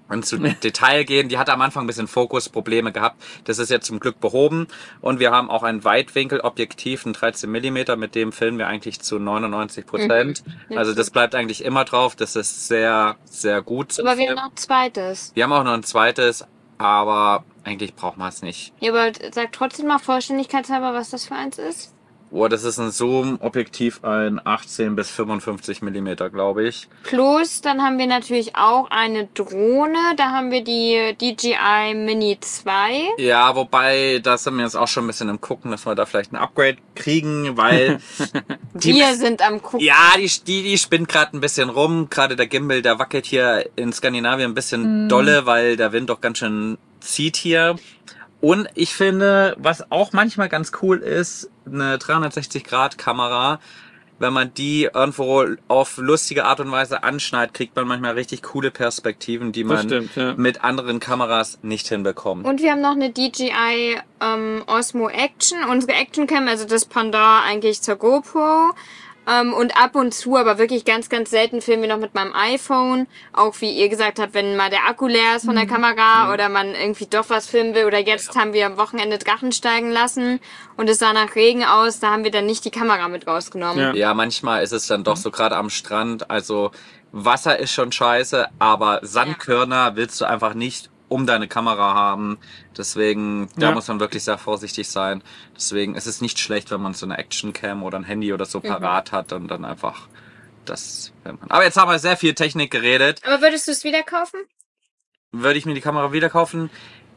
zu Detail gehen. Die hatte am Anfang ein bisschen Fokusprobleme gehabt. Das ist jetzt zum Glück behoben. Und wir haben auch ein Weitwinkelobjektiv, ein 13 Millimeter, mit dem filmen wir eigentlich zu 99%. Also das bleibt eigentlich immer drauf. Das ist sehr, sehr gut. Aber wir haben noch ein zweites. Wir haben auch noch ein zweites, aber eigentlich braucht man es nicht. Ja, aber sag trotzdem mal vollständigkeitshalber, was das für eins ist. Das ist ein Zoom-Objektiv, ein 18 bis 55 Millimeter, glaube ich. Plus, dann haben wir natürlich auch eine Drohne. Da haben wir die DJI Mini 2. Ja, wobei, da sind wir jetzt auch schon ein bisschen im Gucken, dass wir da vielleicht ein Upgrade kriegen, weil... Wir sind am Gucken. Ja, die spinnt gerade ein bisschen rum. Gerade der Gimbal, der wackelt hier in Skandinavien ein bisschen dolle, weil der Wind doch ganz schön zieht hier. Und ich finde, was auch manchmal ganz cool ist, eine 360-Grad-Kamera, wenn man die irgendwo auf lustige Art und Weise anschneidet, kriegt man manchmal richtig coole Perspektiven, die man mit anderen Kameras nicht hinbekommt. Und wir haben noch eine DJI Osmo Action, unsere Action-Cam, also das Pendant eigentlich zur GoPro. Und ab und zu, aber wirklich ganz, ganz selten filmen wir noch mit meinem iPhone. Auch wie ihr gesagt habt, wenn mal der Akku leer ist von der Kamera oder man irgendwie doch was filmen will. Oder jetzt haben wir am Wochenende Drachen steigen lassen und es sah nach Regen aus. Da haben wir dann nicht die Kamera mit rausgenommen. Ja, manchmal ist es dann doch so gerade am Strand. Also Wasser ist schon scheiße, aber Sandkörner willst du einfach nicht um deine Kamera haben. Deswegen, da muss man wirklich sehr vorsichtig sein. Deswegen ist es nicht schlecht, wenn man so eine Actioncam oder ein Handy oder so parat hat und dann einfach das... Aber jetzt haben wir sehr viel Technik geredet. Aber würdest du es wieder kaufen? Würde ich mir die Kamera wieder kaufen?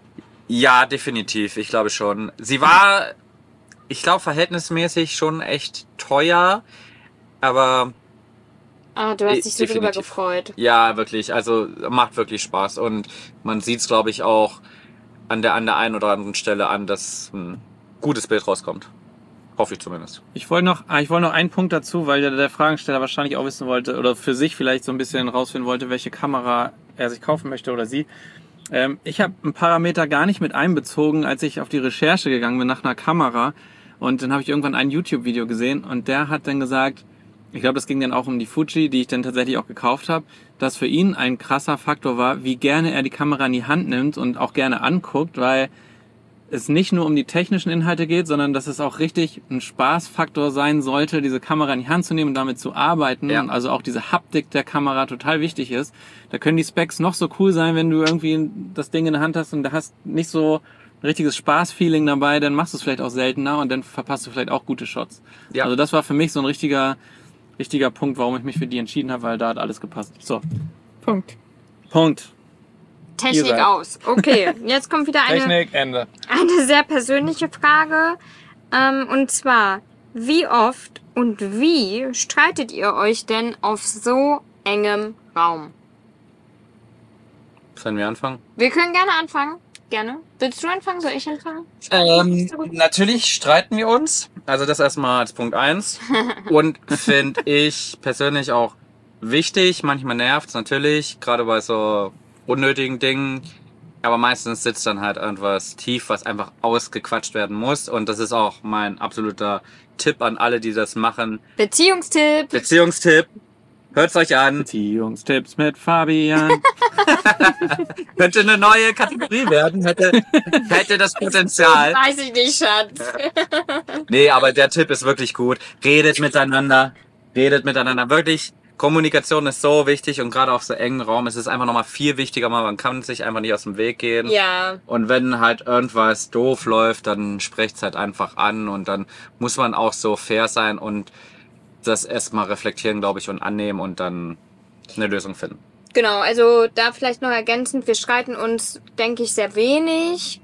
Ja, definitiv. Ich glaube schon. Sie war, ich glaube, verhältnismäßig schon echt teuer, aber... Ah, du hast dich so drüber gefreut. Ja, wirklich. Also macht wirklich Spaß. Und man sieht es, glaube ich, auch an der einen oder anderen Stelle an, dass ein gutes Bild rauskommt. Hoffe ich zumindest. Ich wollte noch einen Punkt dazu, weil der Fragensteller wahrscheinlich auch wissen wollte oder für sich vielleicht so ein bisschen rausfinden wollte, welche Kamera er sich kaufen möchte oder sie. Ich habe einen Parameter gar nicht mit einbezogen, als ich auf die Recherche gegangen bin nach einer Kamera. Und dann habe ich irgendwann ein YouTube-Video gesehen und der hat dann gesagt, ich glaube, das ging dann auch um die Fuji, die ich dann tatsächlich auch gekauft habe, dass für ihn ein krasser Faktor war, wie gerne er die Kamera in die Hand nimmt und auch gerne anguckt, weil es nicht nur um die technischen Inhalte geht, sondern dass es auch richtig ein Spaßfaktor sein sollte, diese Kamera in die Hand zu nehmen und damit zu arbeiten. Ja. Und also auch diese Haptik der Kamera total wichtig ist. Da können die Specs noch so cool sein, wenn du irgendwie das Ding in der Hand hast und da hast nicht so ein richtiges Spaßfeeling dabei, dann machst du es vielleicht auch seltener und dann verpasst du vielleicht auch gute Shots. Ja. Also das war für mich so ein richtiger Punkt, warum ich mich für die entschieden habe, weil da hat alles gepasst. So. Punkt. Technik aus. Okay, jetzt kommt wieder Ende. eine sehr persönliche Frage. Und zwar, wie oft und wie streitet ihr euch denn auf so engem Raum? Sollen wir anfangen? Wir können gerne anfangen. Gerne. Willst du anfangen? Soll ich anfangen? Natürlich streiten wir uns. Also das erstmal als Punkt 1. Und finde ich persönlich auch wichtig. Manchmal nervt's natürlich, gerade bei so unnötigen Dingen. Aber meistens sitzt dann halt irgendwas tief, was einfach ausgequatscht werden muss. Und das ist auch mein absoluter Tipp an alle, die das machen. Beziehungstipp. Hört's euch an. Beziehungstipps mit Fabian. Könnte eine neue Kategorie werden, hätte das Potenzial. Weiß ich nicht, Schatz. Nee, aber der Tipp ist wirklich gut. Redet miteinander. Wirklich, Kommunikation ist so wichtig und gerade auf so engen Raum ist es einfach nochmal viel wichtiger, man kann sich einfach nicht aus dem Weg gehen. Ja. Und wenn halt irgendwas doof läuft, dann sprecht's halt einfach an und dann muss man auch so fair sein und das erstmal reflektieren, glaube ich, und annehmen und dann eine Lösung finden. Genau, also da vielleicht noch ergänzend, wir streiten uns, denke ich, sehr wenig.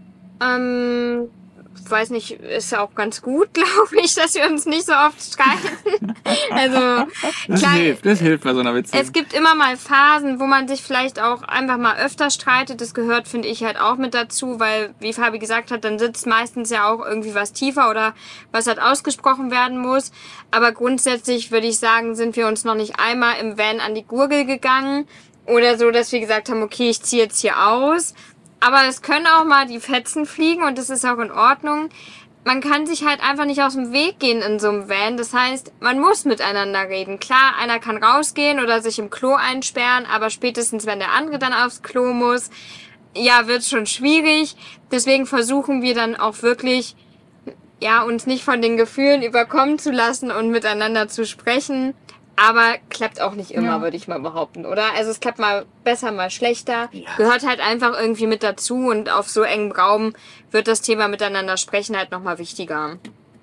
Weiß nicht, ist ja auch ganz gut, glaube ich, dass wir uns nicht so oft streiten. Also Das hilft bei so einer Beziehung. Es gibt immer mal Phasen, wo man sich vielleicht auch einfach mal öfter streitet. Das gehört, finde ich, halt auch mit dazu, weil, wie Fabi gesagt hat, dann sitzt meistens ja auch irgendwie was tiefer oder was halt ausgesprochen werden muss. Aber grundsätzlich würde ich sagen, sind wir uns noch nicht einmal im Van an die Gurgel gegangen oder so, dass wir gesagt haben, okay, ich ziehe jetzt hier aus. Aber es können auch mal die Fetzen fliegen und das ist auch in Ordnung. man kann sich halt einfach nicht aus dem Weg gehen in so einem Van. Das heißt, man muss miteinander reden. Klar, einer kann rausgehen oder sich im Klo einsperren, aber spätestens, wenn der andere dann aufs Klo muss, ja, wird schon schwierig. Deswegen versuchen wir dann auch wirklich, ja, uns nicht von den Gefühlen überkommen zu lassen und miteinander zu sprechen. Aber klappt auch nicht immer, würde ich mal behaupten, oder? Also es klappt mal besser, mal schlechter. Ja. Gehört halt einfach irgendwie mit dazu und auf so engem Raum wird das Thema miteinander sprechen halt nochmal wichtiger.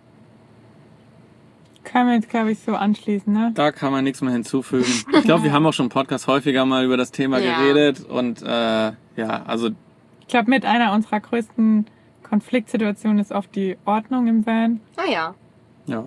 Kann man jetzt, glaube ich, so anschließen, ne? Da kann man nichts mehr hinzufügen. Ich glaube, wir haben auch schon im Podcast häufiger mal über das Thema geredet und also... Ich glaube, mit einer unserer größten Konfliktsituationen ist oft die Ordnung im Van. Ah ja. Ja.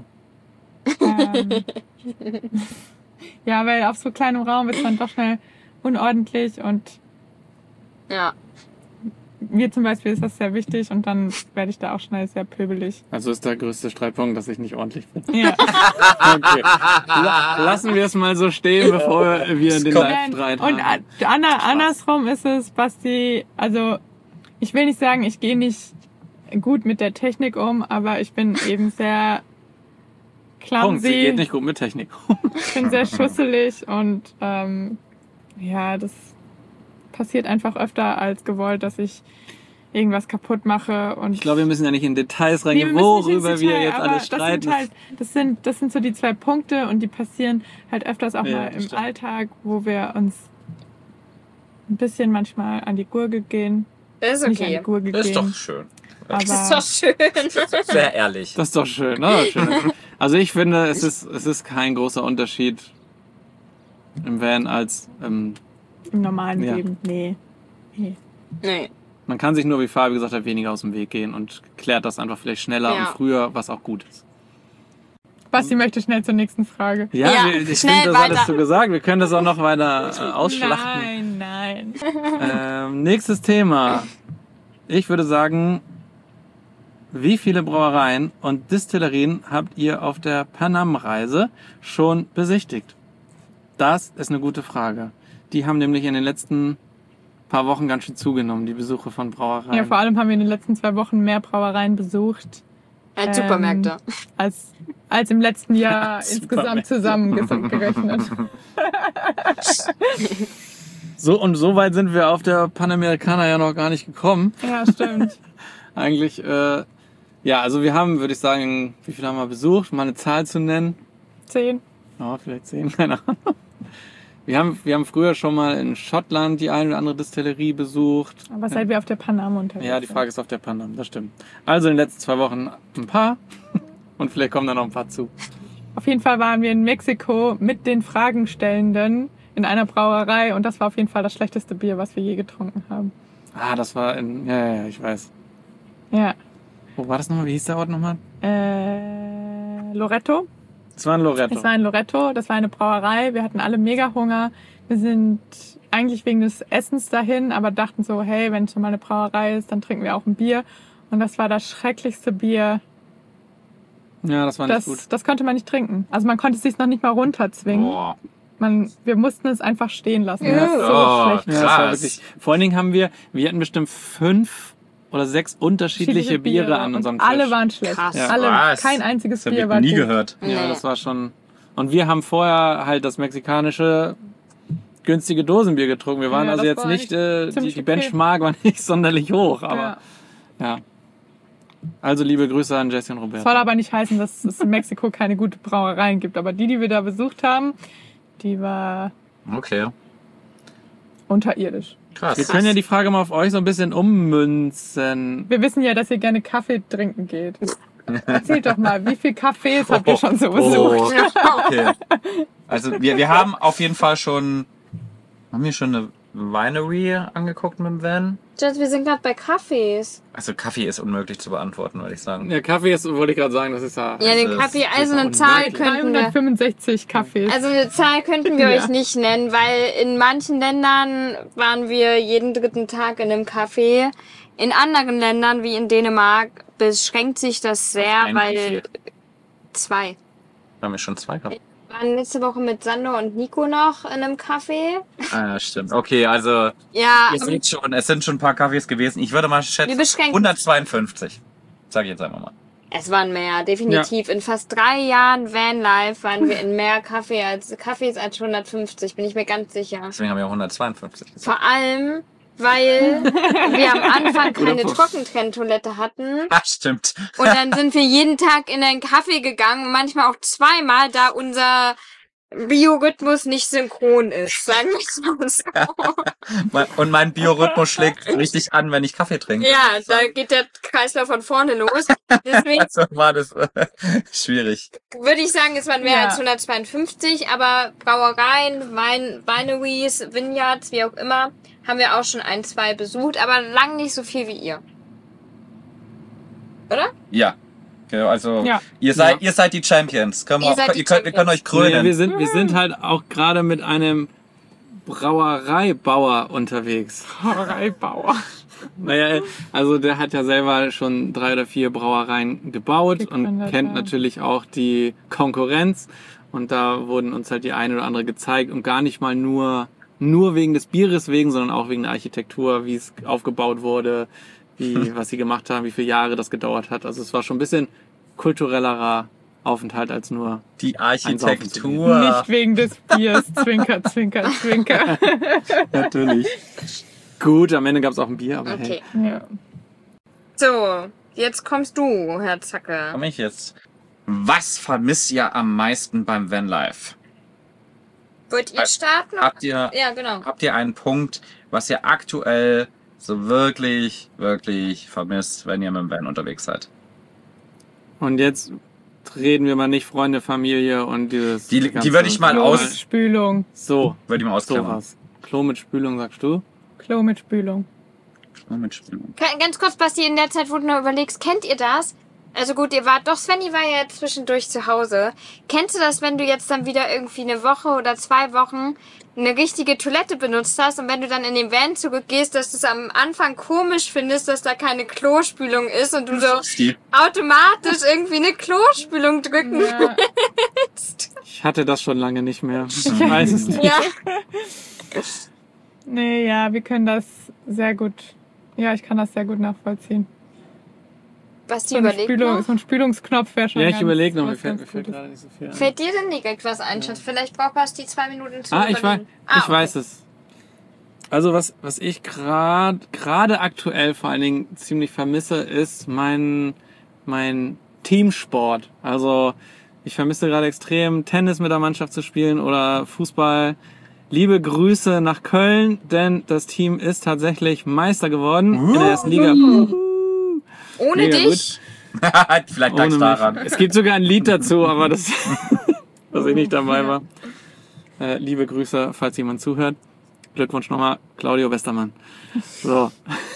Ja, weil auf so kleinem Raum ist man doch schnell unordentlich und ja. Mir zum Beispiel ist das sehr wichtig und dann werde ich da auch schnell sehr pöbelig. Also ist der größte Streitpunkt, dass ich nicht ordentlich bin. Ja. Okay. Lassen wir es mal so stehen, bevor wir den Live-Streit haben. Und andersrum ist es, Basti, also ich will nicht sagen, ich gehe nicht gut mit der Technik um, aber ich bin eben sehr clumsy. Sie geht nicht gut mit Technik. Ich bin sehr schusselig und das passiert einfach öfter als gewollt, dass ich irgendwas kaputt mache. Und ich glaube, wir müssen ja nicht in Details reingehen, worüber wir jetzt alles streiten. Das sind so die 2 Punkte und die passieren halt öfters auch mal im Alltag, wo wir uns ein bisschen manchmal an die Gurgel gehen. Das ist okay. Nicht an die Gurgel Das ist gehen. doch schön. Aber das ist doch schön. Sehr ehrlich. Das ist doch schön. Schön. Also ich finde, es ist kein großer Unterschied im Van als im normalen Leben. Nee. Man kann sich nur, wie Fabi gesagt hat, weniger aus dem Weg gehen und klärt das einfach vielleicht schneller und früher, was auch gut ist. Basti möchte schnell zur nächsten Frage. Ja, ich finde, das hattest du gesagt. Wir können das auch noch weiter ausschlachten. Nein. Nächstes Thema. Ich würde sagen, wie viele Brauereien und Distillerien habt ihr auf der Panam-Reise schon besichtigt? Das ist eine gute Frage. Die haben nämlich in den letzten paar Wochen ganz schön zugenommen, die Besuche von Brauereien. Ja, vor allem haben wir in den letzten 2 Wochen mehr Brauereien besucht. Als Supermärkte. Als im letzten Jahr insgesamt zusammengerechnet. So weit sind wir auf der Panamericana ja noch gar nicht gekommen. Ja, stimmt. Eigentlich, also wir haben, würde ich sagen, wie viele haben wir besucht? Mal eine Zahl zu nennen. 10. Ja, vielleicht 10, keine Ahnung. Wir haben früher schon mal in Schottland die eine oder andere Distillerie besucht. Aber seit wir auf der Panam unterwegs sind. Ja, die Frage ist auf der Panam, das stimmt. Also in den letzten 2 Wochen ein paar und vielleicht kommen da noch ein paar zu. Auf jeden Fall waren wir in Mexiko mit den Fragenstellenden in einer Brauerei und das war auf jeden Fall das schlechteste Bier, was wir je getrunken haben. Ah, das war ich weiß. Ja. Wo war das nochmal? Wie hieß der Ort nochmal? Loreto. Es war in Loreto. Das war eine Brauerei. Wir hatten alle mega Hunger. Wir sind eigentlich wegen des Essens dahin, aber dachten so, hey, wenn schon mal eine Brauerei ist, dann trinken wir auch ein Bier. Und das war das schrecklichste Bier. Ja, das war nicht gut. Das konnte man nicht trinken. Also man konnte es sich noch nicht mal runterzwingen. Boah. Wir mussten es einfach stehen lassen. Ja, Das ist so schlecht. Ja, das war wirklich. Vor allen Dingen haben wir hatten bestimmt 5 oder 6 unterschiedliche Biere an unserem Tisch. Alle waren schlecht. Krass. Ja. Kein einziges Das Bier hab war ich nie gut. gehört. Ja, das war schon. Und wir haben vorher halt das mexikanische günstige Dosenbier getrunken. Wir waren Ja, also das jetzt war nicht, ziemlich die okay. Benchmark war nicht sonderlich hoch, aber Ja. Also liebe Grüße an Jesse und Roberto. Das soll aber nicht heißen, dass es in Mexiko keine gute Brauereien gibt. Aber die wir da besucht haben, die war Okay. unterirdisch. Krass. Wir können ja die Frage mal auf euch so ein bisschen ummünzen. Wir wissen ja, dass ihr gerne Kaffee trinken geht. Erzählt doch mal, wie viel Cafés habt ihr schon so besucht? Okay. Also wir haben auf jeden Fall schon eine Winery angeguckt mit dem Van. Jess, wir sind gerade bei Kaffees. Also Kaffee ist unmöglich zu beantworten, würde ich sagen. Ja, Kaffee ist, wollte ich gerade sagen, das ist ja... Ja, den Das Kaffee, ist also eine auch Zahl unmöglich. könnten wir... 365 Kaffees. Also eine Zahl könnten wir Ja. euch nicht nennen, weil in manchen Ländern waren wir jeden 3. Tag in einem Café. In anderen Ländern, wie in Dänemark, beschränkt sich das sehr, Ein weil... Café. 2. Da haben wir schon 2 gehabt. Wir waren letzte Woche mit Sandro und Nico noch in einem Café. Ah, stimmt. Okay, also Ja, ihr seht schon, es sind schon ein paar Kaffees gewesen. Ich würde mal wir schätzen, beschränken... 152. Sag ich jetzt einfach mal. Es waren mehr, definitiv. In fast 3 Jahren Vanlife waren wir in mehr Cafés als 150, bin ich mir ganz sicher. Deswegen haben wir 152. Vor allem, weil wir am Anfang keine Trockentrenntoilette hatten. Ach, stimmt. Und dann sind wir jeden Tag in einen Kaffee gegangen, manchmal auch zweimal, da unser Biorhythmus nicht synchron ist, sagen wir es mal so. Und mein Biorhythmus schlägt richtig an, wenn ich Kaffee trinke. Ja, da geht der Kreislauf von vorne los. Deswegen Also war das schwierig. würde ich sagen, es waren mehr als 152, aber Brauereien, Wineries, Vineyards, wie auch immer, haben wir auch schon 1, 2 besucht, aber lang nicht so viel wie ihr. Oder? Ja. Genau, also Ja. ihr seid die Champions. Wir können euch krönen. Ja, wir sind halt auch gerade mit einem Brauereibauer unterwegs. Brauereibauer. Naja, also der hat ja selber schon 3 oder 4 Brauereien gebaut und Gegründet, kennt ja. natürlich auch die Konkurrenz. Und da wurden uns halt die eine oder andere gezeigt und gar nicht mal nur wegen des Bieres wegen, sondern auch wegen der Architektur, wie es aufgebaut wurde, was sie gemacht haben, wie viele Jahre das gedauert hat. Also es war schon ein bisschen kulturellerer Aufenthalt als nur Die Einsaufen zu Architektur. Nicht wegen des Biers. Zwinker, zwinker, zwinker. natürlich. Gut, am Ende gab es auch ein Bier, aber Okay. hey. Ja. So, jetzt kommst du, Herr Zacke. Komm ich jetzt. Was vermisst ihr am meisten beim Vanlife? Wollt ihr starten? Habt ihr Ja, genau. einen Punkt, was ihr aktuell so wirklich, wirklich vermisst, wenn ihr mit dem Van unterwegs seid? Und jetzt reden wir mal nicht Freunde, Familie und dieses... Die ganze- würde ich mal Klo aus- mit Spülung. So, Würde ich mal ausklammern. sowas. Klo mit Spülung, sagst du? Klo mit Spülung. Mit Spülung. Ganz kurz, Basti, in der Zeit, wo du noch überlegst, kennt ihr das? Also gut, Svenny war ja jetzt zwischendurch zu Hause. Kennst du das, wenn du jetzt dann wieder irgendwie eine Woche oder 2 Wochen eine richtige Toilette benutzt hast und wenn du dann in den Van zurückgehst, dass du es am Anfang komisch findest, dass da keine Klospülung ist und du so automatisch irgendwie eine Klospülung drücken Ja. willst? Ich hatte das schon lange nicht mehr. Ich weiß es nicht. Ja. Nee, ja, wir können das sehr gut. Ja, ich kann das sehr gut nachvollziehen. Basti So ein, überlegt noch. So ein Spülungsknopf wäre schon Ja, ich ganz- überlege noch, mir was fällt ganz gerade Gutes. nicht so viel ein. Fällt dir denn direkt was ein, Schatz? Vielleicht braucht Basti 2 Minuten zu Ich überlegen. ich weiß es. Also was ich gerade aktuell vor allen Dingen ziemlich vermisse, ist mein Teamsport. Also ich vermisse gerade extrem, Tennis mit der Mannschaft zu spielen oder Fußball. Liebe Grüße nach Köln, denn das Team ist tatsächlich Meister geworden in der ersten Liga. Ohne Mega dich? Vielleicht Ohne lag's mich. daran. Es gibt sogar ein Lied dazu, aber das, dass ich nicht dabei war. Liebe Grüße, falls jemand zuhört. Glückwunsch nochmal, Claudio Westermann. So.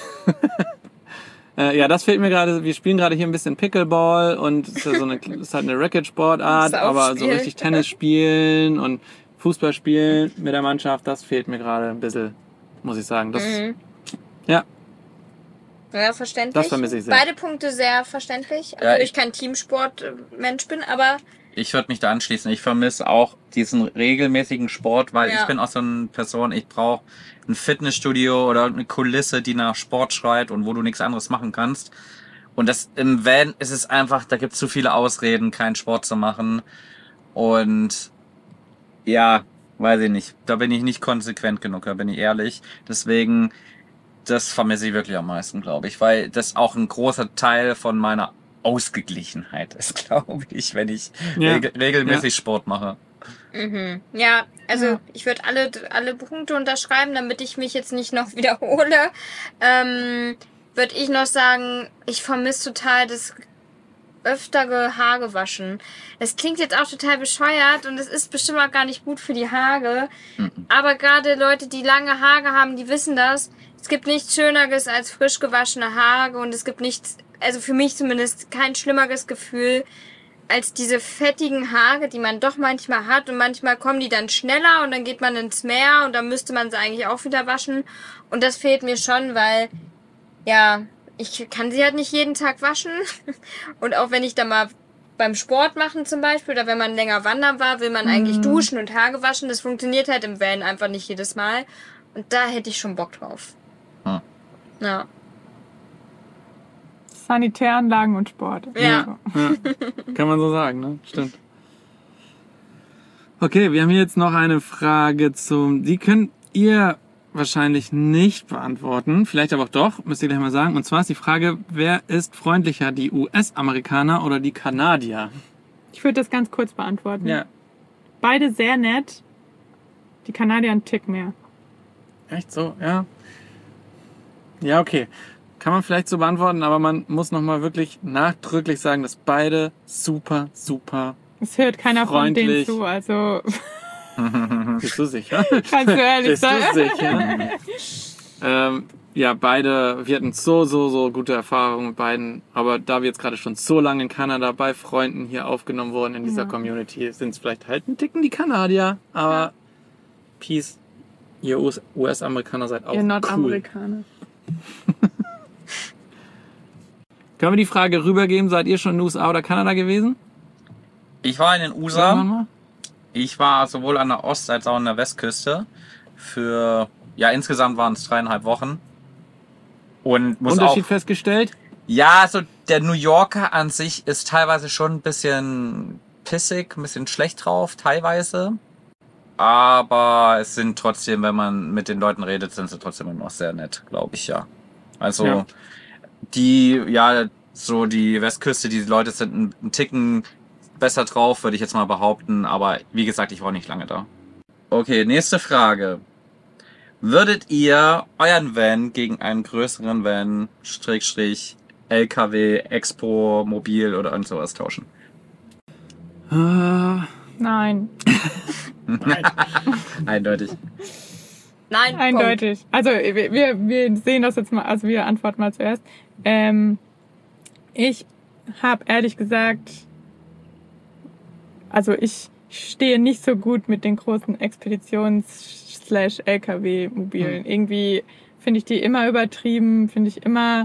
Ja, das fehlt mir gerade. Wir spielen gerade hier ein bisschen Pickleball und es ist, ja ist halt eine Racket-Sportart, aber so richtig Tennis spielen und Fußball spielen mit der Mannschaft, das fehlt mir gerade ein bisschen, muss ich sagen. Das, ja, Ja, verständlich. Das vermisse ich sehr. Beide Punkte sehr verständlich, Ja, obwohl ich kein Teamsport-Mensch bin, aber Ich würde mich da anschließen. Ich vermisse auch diesen regelmäßigen Sport, weil ich bin auch so eine Person, ich brauche ein Fitnessstudio oder eine Kulisse, die nach Sport schreit und wo du nichts anderes machen kannst. Und das im Van ist es einfach, da gibt es zu viele Ausreden, keinen Sport zu machen. Und ja, weiß ich nicht. Da bin ich nicht konsequent genug, da bin ich ehrlich. Deswegen, das vermisse ich wirklich am meisten, glaube ich, weil das auch ein großer Teil von meiner Ausgeglichenheit ist, glaube ich, wenn ich regelmäßig Sport mache. ja, also ich würde alle Punkte unterschreiben, damit ich mich jetzt nicht noch wiederhole. Würde ich noch sagen, ich vermisse total das öftere Haare waschen. Das klingt jetzt auch total bescheuert und es ist bestimmt auch gar nicht gut für die Haare. Aber gerade Leute, die lange Haare haben, die wissen das. Es gibt nichts Schöneres als frisch gewaschene Haare und es gibt nichts, also für mich zumindest, kein schlimmeres Gefühl als diese fettigen Haare, die man doch manchmal hat und manchmal kommen die dann schneller und dann geht man ins Meer und dann müsste man sie eigentlich auch wieder waschen und das fehlt mir schon, weil, ja, ich kann sie halt nicht jeden Tag waschen und auch wenn ich da mal beim Sport machen zum Beispiel oder wenn man länger wandern war, will man eigentlich duschen und Haare waschen, das funktioniert halt im Van einfach nicht jedes Mal und da hätte ich schon Bock drauf. Ja. Sanitäranlagen und Sport. Ja. Ja, kann man so sagen, ne? Stimmt. Okay, wir haben hier jetzt noch eine Frage die könnt ihr wahrscheinlich nicht beantworten, vielleicht aber auch doch, müsst ihr gleich mal sagen. Und zwar ist die Frage, wer ist freundlicher, die US-Amerikaner oder die Kanadier? Ich würde das ganz kurz beantworten. Ja. Beide sehr nett. Die Kanadier einen Tick mehr. Echt so? Ja. Ja, okay. Kann man vielleicht so beantworten, aber man muss nochmal wirklich nachdrücklich sagen, dass beide super, super. Es hört keiner von denen Freundlich. zu, also Bist du sicher? kannst du ehrlich Bist du sein. sicher? Ja, beide, wir hatten so gute Erfahrungen mit beiden. Aber da wir jetzt gerade schon so lange in Kanada bei Freunden hier aufgenommen wurden in dieser Community, sind es vielleicht halt ein Ticken die Kanadier. Aber Peace, ihr US-Amerikaner seid auch Ihr cool. Nordamerikaner. Können wir die Frage rübergeben, seid ihr schon in den USA oder Kanada gewesen? Ich war in den Irgendwann USA. mal? Ich war sowohl an der Ost- als auch an der Westküste. Insgesamt waren es 3,5 Wochen. Und muss Unterschied auch, festgestellt? ja, so der New Yorker an sich ist teilweise schon ein bisschen pissig, ein bisschen schlecht drauf, teilweise. Aber es sind trotzdem, wenn man mit den Leuten redet, sind sie trotzdem immer noch sehr nett, glaube ich, ja. Also, Ja. die Westküste, die Leute sind ein Ticken besser drauf, würde ich jetzt mal behaupten. Aber wie gesagt, ich war nicht lange da. Okay, nächste Frage. Würdet ihr euren Van gegen einen größeren Van, LKW, Expo, Mobil oder irgend sowas tauschen? Nein, Eindeutig. Nein, eindeutig. Also wir sehen das jetzt mal, also wir antworten mal zuerst. Ich habe ehrlich gesagt, also ich stehe nicht so gut mit den großen Expeditions/LKW-Mobilen. Irgendwie finde ich die immer übertrieben, finde ich immer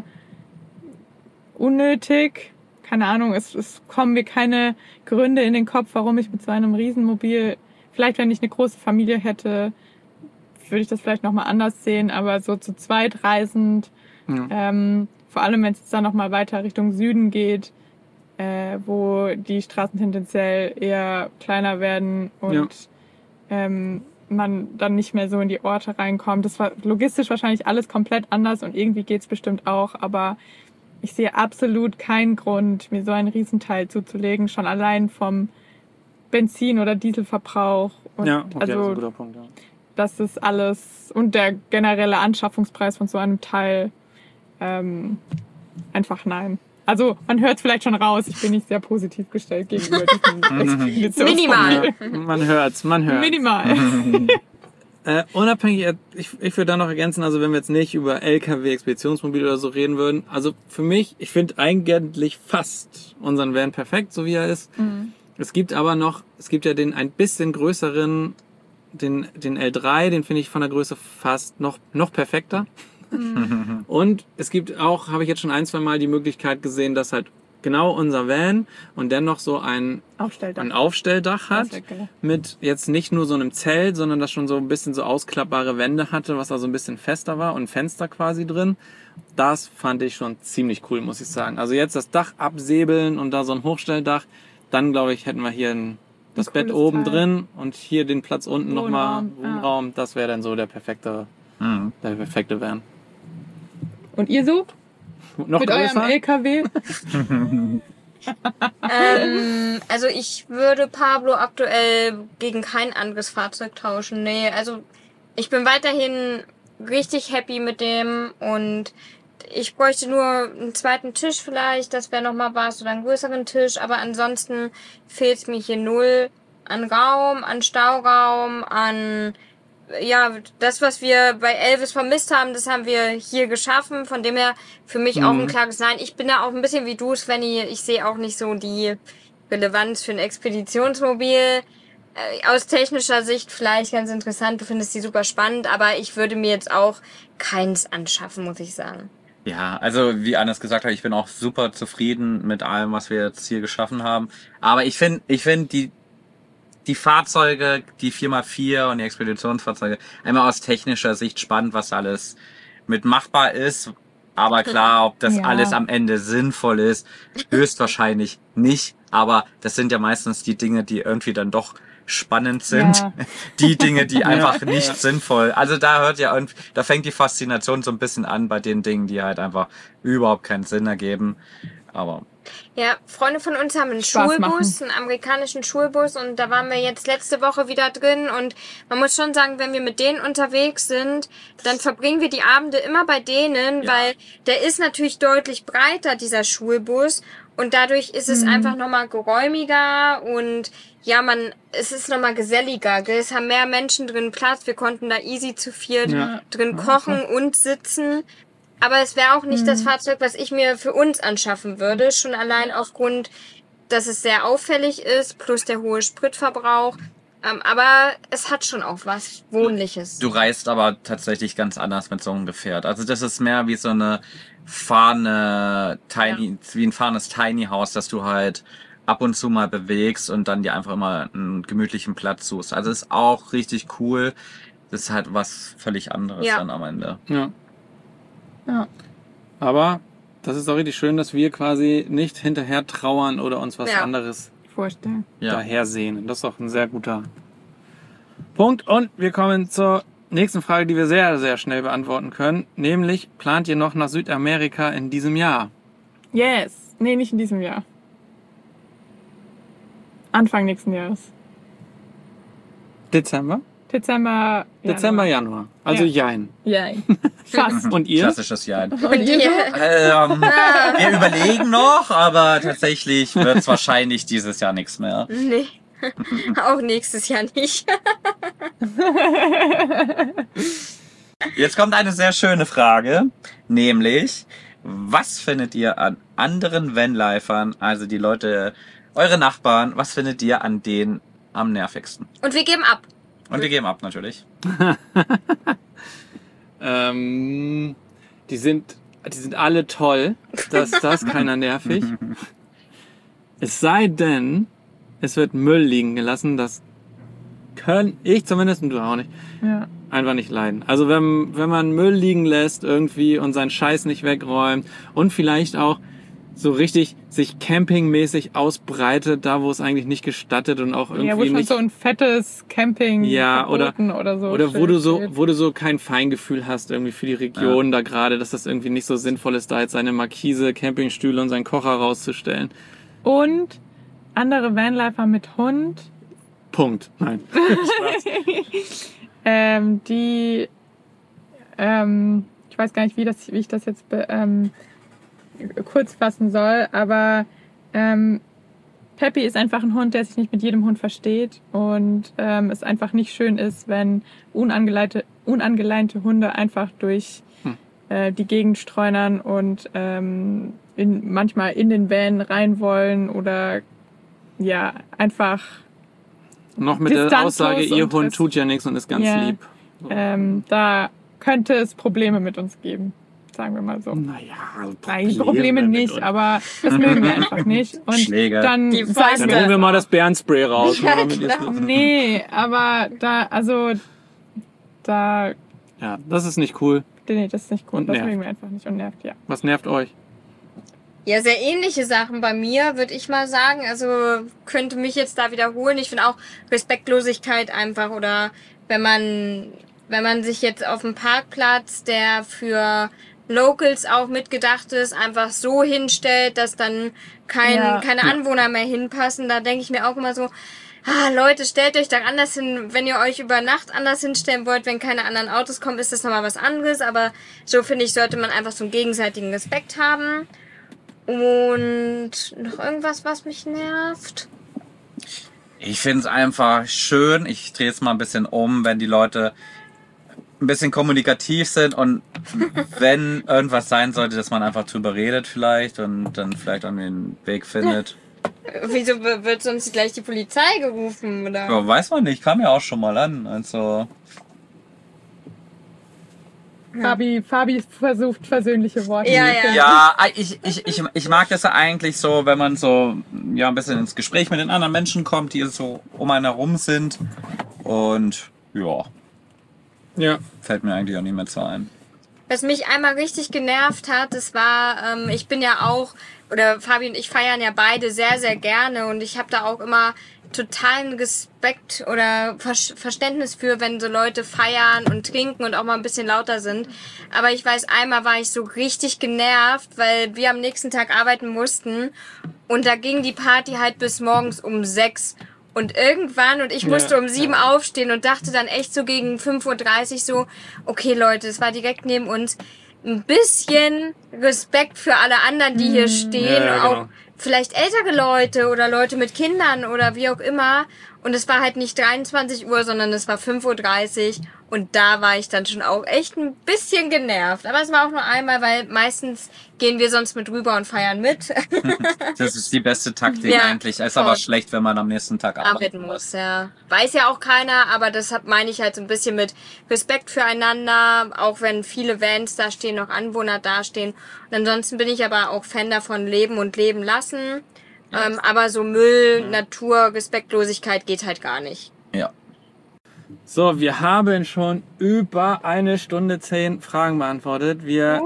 unnötig. Keine Ahnung, es kommen mir keine Gründe in den Kopf, warum ich mit so einem Riesenmobil, vielleicht wenn ich eine große Familie hätte, würde ich das vielleicht nochmal anders sehen, aber so zu zweit reisend, Ja. vor allem wenn es jetzt dann nochmal weiter Richtung Süden geht, wo die Straßen tendenziell eher kleiner werden und man dann nicht mehr so in die Orte reinkommt. Das war logistisch wahrscheinlich alles komplett anders und irgendwie geht's bestimmt auch, aber ich sehe absolut keinen Grund, mir so einen Riesenteil zuzulegen, schon allein vom Benzin- oder Dieselverbrauch. Und Ja, okay, das ist ein also guter Punkt. Ja. das ist alles und der generelle Anschaffungspreis von so einem Teil einfach nein. Also man hört es vielleicht schon raus, ich bin nicht sehr positiv gestellt gegenüber diesem Minimal. Ja, man hört's. Minimal. Unabhängig, ich würde da noch ergänzen, also wenn wir jetzt nicht über LKW, Expeditionsmobil oder so reden würden, also für mich, ich finde eigentlich fast unseren Van perfekt, so wie er ist. Es gibt ja den ein bisschen größeren, den L3, den finde ich von der Größe fast noch perfekter. Und es gibt auch, habe ich jetzt schon 1-2 Mal die Möglichkeit gesehen, dass halt genau unser Van und dennoch so ein Aufstelldach hat. Mit jetzt nicht nur so einem Zelt, sondern das schon so ein bisschen so ausklappbare Wände hatte, was also ein bisschen fester war und ein Fenster quasi drin. Das fand ich schon ziemlich cool, muss ich sagen. Also jetzt das Dach absäbeln und da so ein Hochstelldach, dann glaube ich, hätten wir hier das Bett cooles oben Teil. drin und hier den Platz unten nochmal, Wohnraum, ja. Wohnraum. Das wäre dann so der perfekte Van. Und ihr so? Noch Mit eurem größer? LKW? Also ich würde Pablo aktuell gegen kein anderes Fahrzeug tauschen. Nee, also ich bin weiterhin richtig happy mit dem und ich bräuchte nur einen zweiten Tisch vielleicht, das wäre nochmal was, oder einen größeren Tisch, aber ansonsten fehlt es mir hier null an Raum, an Stauraum, an das, was wir bei Elvis vermisst haben, das haben wir hier geschaffen. Von dem her für mich auch ein klares Nein. Ich bin da auch ein bisschen wie du, Svenny. Ich sehe auch nicht so die Relevanz für ein Expeditionsmobil. Aus technischer Sicht vielleicht ganz interessant. Du findest die super spannend, aber ich würde mir jetzt auch keins anschaffen, muss ich sagen. Ja, also wie Annes gesagt hat, ich bin auch super zufrieden mit allem, was wir jetzt hier geschaffen haben. Aber ich finde die Fahrzeuge, die 4x4 und die Expeditionsfahrzeuge, einmal aus technischer Sicht spannend, was alles mit machbar ist. Aber klar, ob das Ja. alles am Ende sinnvoll ist, höchstwahrscheinlich nicht. Aber das sind ja meistens die Dinge, die irgendwie dann doch spannend sind. Ja. Die Dinge, die einfach nicht sinnvoll. Also da da fängt die Faszination so ein bisschen an bei den Dingen, die halt einfach überhaupt keinen Sinn ergeben. Aber Ja, Freunde von uns haben einen Spaß Schulbus, einen amerikanischen Schulbus und da waren wir jetzt letzte Woche wieder drin und man muss schon sagen, wenn wir mit denen unterwegs sind, dann verbringen wir die Abende immer bei denen, weil der ist natürlich deutlich breiter, dieser Schulbus und dadurch ist es einfach nochmal geräumiger und ja, es ist nochmal geselliger, gell? Es haben mehr Menschen drin Platz, wir konnten da easy zu viert drin kochen und sitzen. Aber es wäre auch nicht das Fahrzeug, was ich mir für uns anschaffen würde. Schon allein aufgrund, dass es sehr auffällig ist, plus der hohe Spritverbrauch. Aber es hat schon auch was Wohnliches. du reist aber tatsächlich ganz anders mit so einem Gefährt. Also das ist mehr wie so eine wie ein fahrendes Tiny House, dass du halt ab und zu mal bewegst und dann dir einfach immer einen gemütlichen Platz suchst. Also ist auch richtig cool. Das ist halt was völlig anderes dann am Ende. Ja. Ja. Aber das ist auch richtig schön, dass wir quasi nicht hinterher trauern oder uns was anderes Vorstellen. daher sehen. Das ist auch ein sehr guter Punkt. Und wir kommen zur nächsten Frage, die wir sehr, sehr schnell beantworten können. Nämlich, plant ihr noch nach Südamerika in diesem Jahr? Yes. Nee, nicht in diesem Jahr. Anfang nächsten Jahres. Dezember? Dezember, Januar. Also jein. Ja. Fast. Und ihr? Klassisches Jahr. Und ihr? Wir überlegen noch, aber tatsächlich wird es wahrscheinlich dieses Jahr nichts mehr. Nee, auch nächstes Jahr nicht. Jetzt kommt eine sehr schöne Frage, nämlich, was findet ihr an anderen Vanlifern, also die Leute, eure Nachbarn, was findet ihr an denen am nervigsten? Und wir geben ab. Und wir geben ab, natürlich. Die sind alle toll. Das ist keiner nervig. Es sei denn, es wird Müll liegen gelassen. Das kann ich zumindest und du auch nicht. Ja. Einfach nicht leiden. Also wenn man Müll liegen lässt irgendwie und seinen Scheiß nicht wegräumt und vielleicht auch so richtig sich campingmäßig ausbreitet, da wo es eigentlich nicht gestattet und auch irgendwie Ja, wo schon nicht so ein fettes Camping oder so oder wo du steht. so kein Feingefühl hast irgendwie für die Region da gerade, dass das irgendwie nicht so sinnvoll ist, da jetzt seine Markise, Campingstühle und seinen Kocher rauszustellen. Und andere Vanlifer mit Hund, Punkt. Nein. die, ich weiß gar nicht, wie ich das jetzt kurz fassen soll, aber Peppy ist einfach ein Hund, der sich nicht mit jedem Hund versteht und es einfach nicht schön ist, wenn unangeleinte Hunde einfach durch die Gegend streunern und manchmal in den Van rein wollen oder ja, einfach Noch mit der distanzlos Aussage, ihr und Hund tut ja nichts und ist ganz lieb. So. da könnte es Probleme mit uns geben, sagen wir mal so. Naja, Nein, Probleme mit nicht, uns. aber das mögen wir einfach nicht. Und Schläge. dann Die sagen Dann holen wir wir, mal das Bärenspray raus. Ja, damit ihr es- genau. nee, aber Ja, das ist nicht cool. nee, das ist nicht cool. Und Das nervt. mögen wir einfach nicht und nervt, ja. Was nervt euch? Ja, sehr ähnliche Sachen bei mir, würde ich mal sagen. Also könnte mich jetzt da wiederholen. Ich finde auch Respektlosigkeit einfach oder wenn man sich jetzt auf dem Parkplatz, der für Locals auch mitgedacht ist, einfach so hinstellt, dass dann keine Anwohner mehr hinpassen. Da denke ich mir auch immer so, Leute, stellt euch da anders hin. Wenn ihr euch über Nacht anders hinstellen wollt, wenn keine anderen Autos kommen, ist das nochmal was anderes. Aber so finde ich, sollte man einfach so einen gegenseitigen Respekt haben. Und noch irgendwas, was mich nervt? Ich finde es einfach schön, ich drehe es mal ein bisschen um, wenn die Leute ein bisschen kommunikativ sind und wenn irgendwas sein sollte, dass man einfach drüber redet vielleicht und dann vielleicht auch den Weg findet. Wieso wird sonst gleich die Polizei gerufen, oder? Ja, weiß man nicht, kam ja auch schon mal an. Also Fabi versucht versöhnliche Worte. Ja, zu ja. finden. ja, ich mag das ja eigentlich so, wenn man so ja ein bisschen ins Gespräch mit den anderen Menschen kommt, die so um einen herum sind. Und ja, Ja. fällt mir eigentlich auch nicht mehr zu ein. Was mich einmal richtig genervt hat, das war, ich bin ja auch, oder Fabi und ich feiern ja beide sehr, sehr gerne und ich habe da auch immer totalen Respekt oder Verständnis für, wenn so Leute feiern und trinken und auch mal ein bisschen lauter sind. Aber ich weiß, einmal war ich so richtig genervt, weil wir am nächsten Tag arbeiten mussten und da ging die Party halt bis morgens um 6. Und irgendwann, und ich musste um 7 aufstehen und dachte dann echt so gegen 5:30 Uhr so, okay Leute, es war direkt neben uns, ein bisschen Respekt für alle anderen, die hier stehen, Ja, auch genau. vielleicht ältere Leute oder Leute mit Kindern oder wie auch immer. Und es war halt nicht 23 Uhr, sondern es war 5:30 Uhr und da war ich dann schon auch echt ein bisschen genervt. Aber es war auch nur einmal, weil meistens gehen wir sonst mit rüber und feiern mit. Das ist die beste Taktik Ja, eigentlich. Es ist aber voll. schlecht, wenn man am nächsten Tag Arbeiten muss, ja. Weiß ja auch keiner, aber deshalb meine ich halt so ein bisschen mit Respekt füreinander, auch wenn viele Vans da stehen, noch Anwohner da stehen. Und ansonsten bin ich aber auch Fan davon, leben und leben lassen. Aber so Müll, Natur, Respektlosigkeit geht halt gar nicht. Ja. So, wir haben schon über 1 Stunde 10 Fragen beantwortet.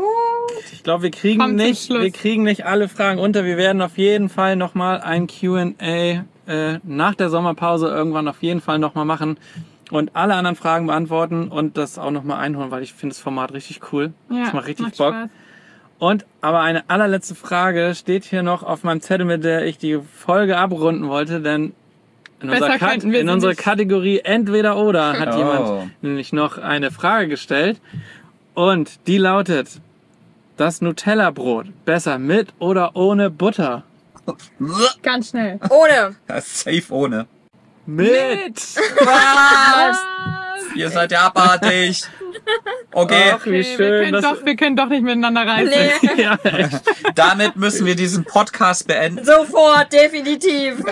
Ich glaube, wir kriegen Kommt zum nicht, Schluss. wir kriegen nicht alle Fragen unter. Wir werden auf jeden Fall nochmal ein Q&A nach der Sommerpause irgendwann auf jeden Fall nochmal machen und alle anderen Fragen beantworten und das auch nochmal einholen, weil ich finde das Format richtig cool. Ja, das macht richtig macht Bock. Spaß. Und aber eine allerletzte Frage steht hier noch auf meinem Zettel, mit der ich die Folge abrunden wollte, denn in Besser könnten wir sie unserer nicht. Kategorie Entweder oder hat Oh. jemand nämlich noch eine Frage gestellt und die lautet: Das Nutella-Brot besser mit oder ohne Butter? Ganz schnell. Ohne. Das ist safe ohne. Mit! Was? Ihr seid ja abartig. Okay, Ach, wie schön. Wir können doch nicht miteinander reisen. Nee. Ja, echt. damit müssen wir diesen Podcast beenden. Sofort, definitiv.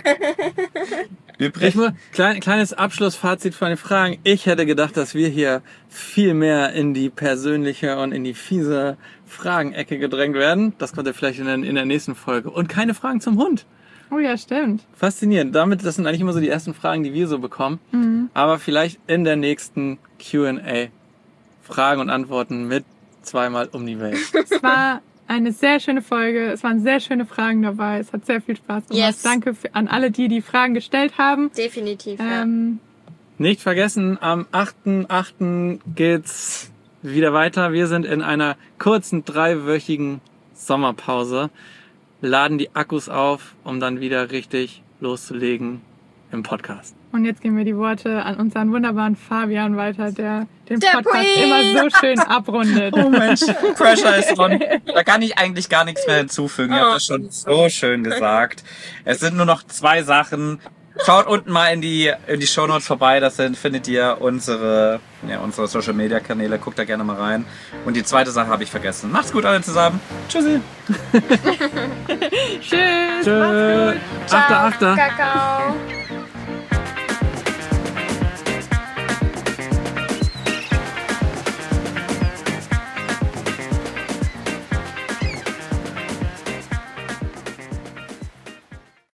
Wir Ich brechen. muss, kleines Abschlussfazit von den Fragen. Ich hätte gedacht, dass wir hier viel mehr in die persönliche und in die fiese Fragenecke gedrängt werden. Das kommt ja vielleicht in der nächsten Folge. Und keine Fragen zum Hund. Oh ja, stimmt. Faszinierend. Das sind eigentlich immer so die ersten Fragen, die wir so bekommen. Aber vielleicht in der nächsten Q&A Fragen und Antworten mit 2-mal um die Welt. Es war eine sehr schöne Folge. Es waren sehr schöne Fragen dabei. Es hat sehr viel Spaß gemacht. Yes. Danke an alle, die Fragen gestellt haben. Definitiv, ja. Nicht vergessen, am 8.8. geht's wieder weiter. Wir sind in einer kurzen 3-wöchigen Sommerpause, laden die Akkus auf, um dann wieder richtig loszulegen im Podcast. Und jetzt geben wir die Worte an unseren wunderbaren Fabian weiter, der den Der Podcast Poet. immer so schön abrundet. Oh Mensch, Pressure ist on. Da kann ich eigentlich gar nichts mehr hinzufügen. Ihr habt das schon so schön gesagt. Es sind nur noch 2 Sachen. Schaut unten mal in die Shownotes vorbei. Das findet ihr unsere Social Media Kanäle. Guckt da gerne mal rein. Und die zweite Sache habe ich vergessen. Macht's gut alle zusammen. Tschüssi. Tschüss. Tschö. Macht's gut. Ciao, 8.8. Kakao.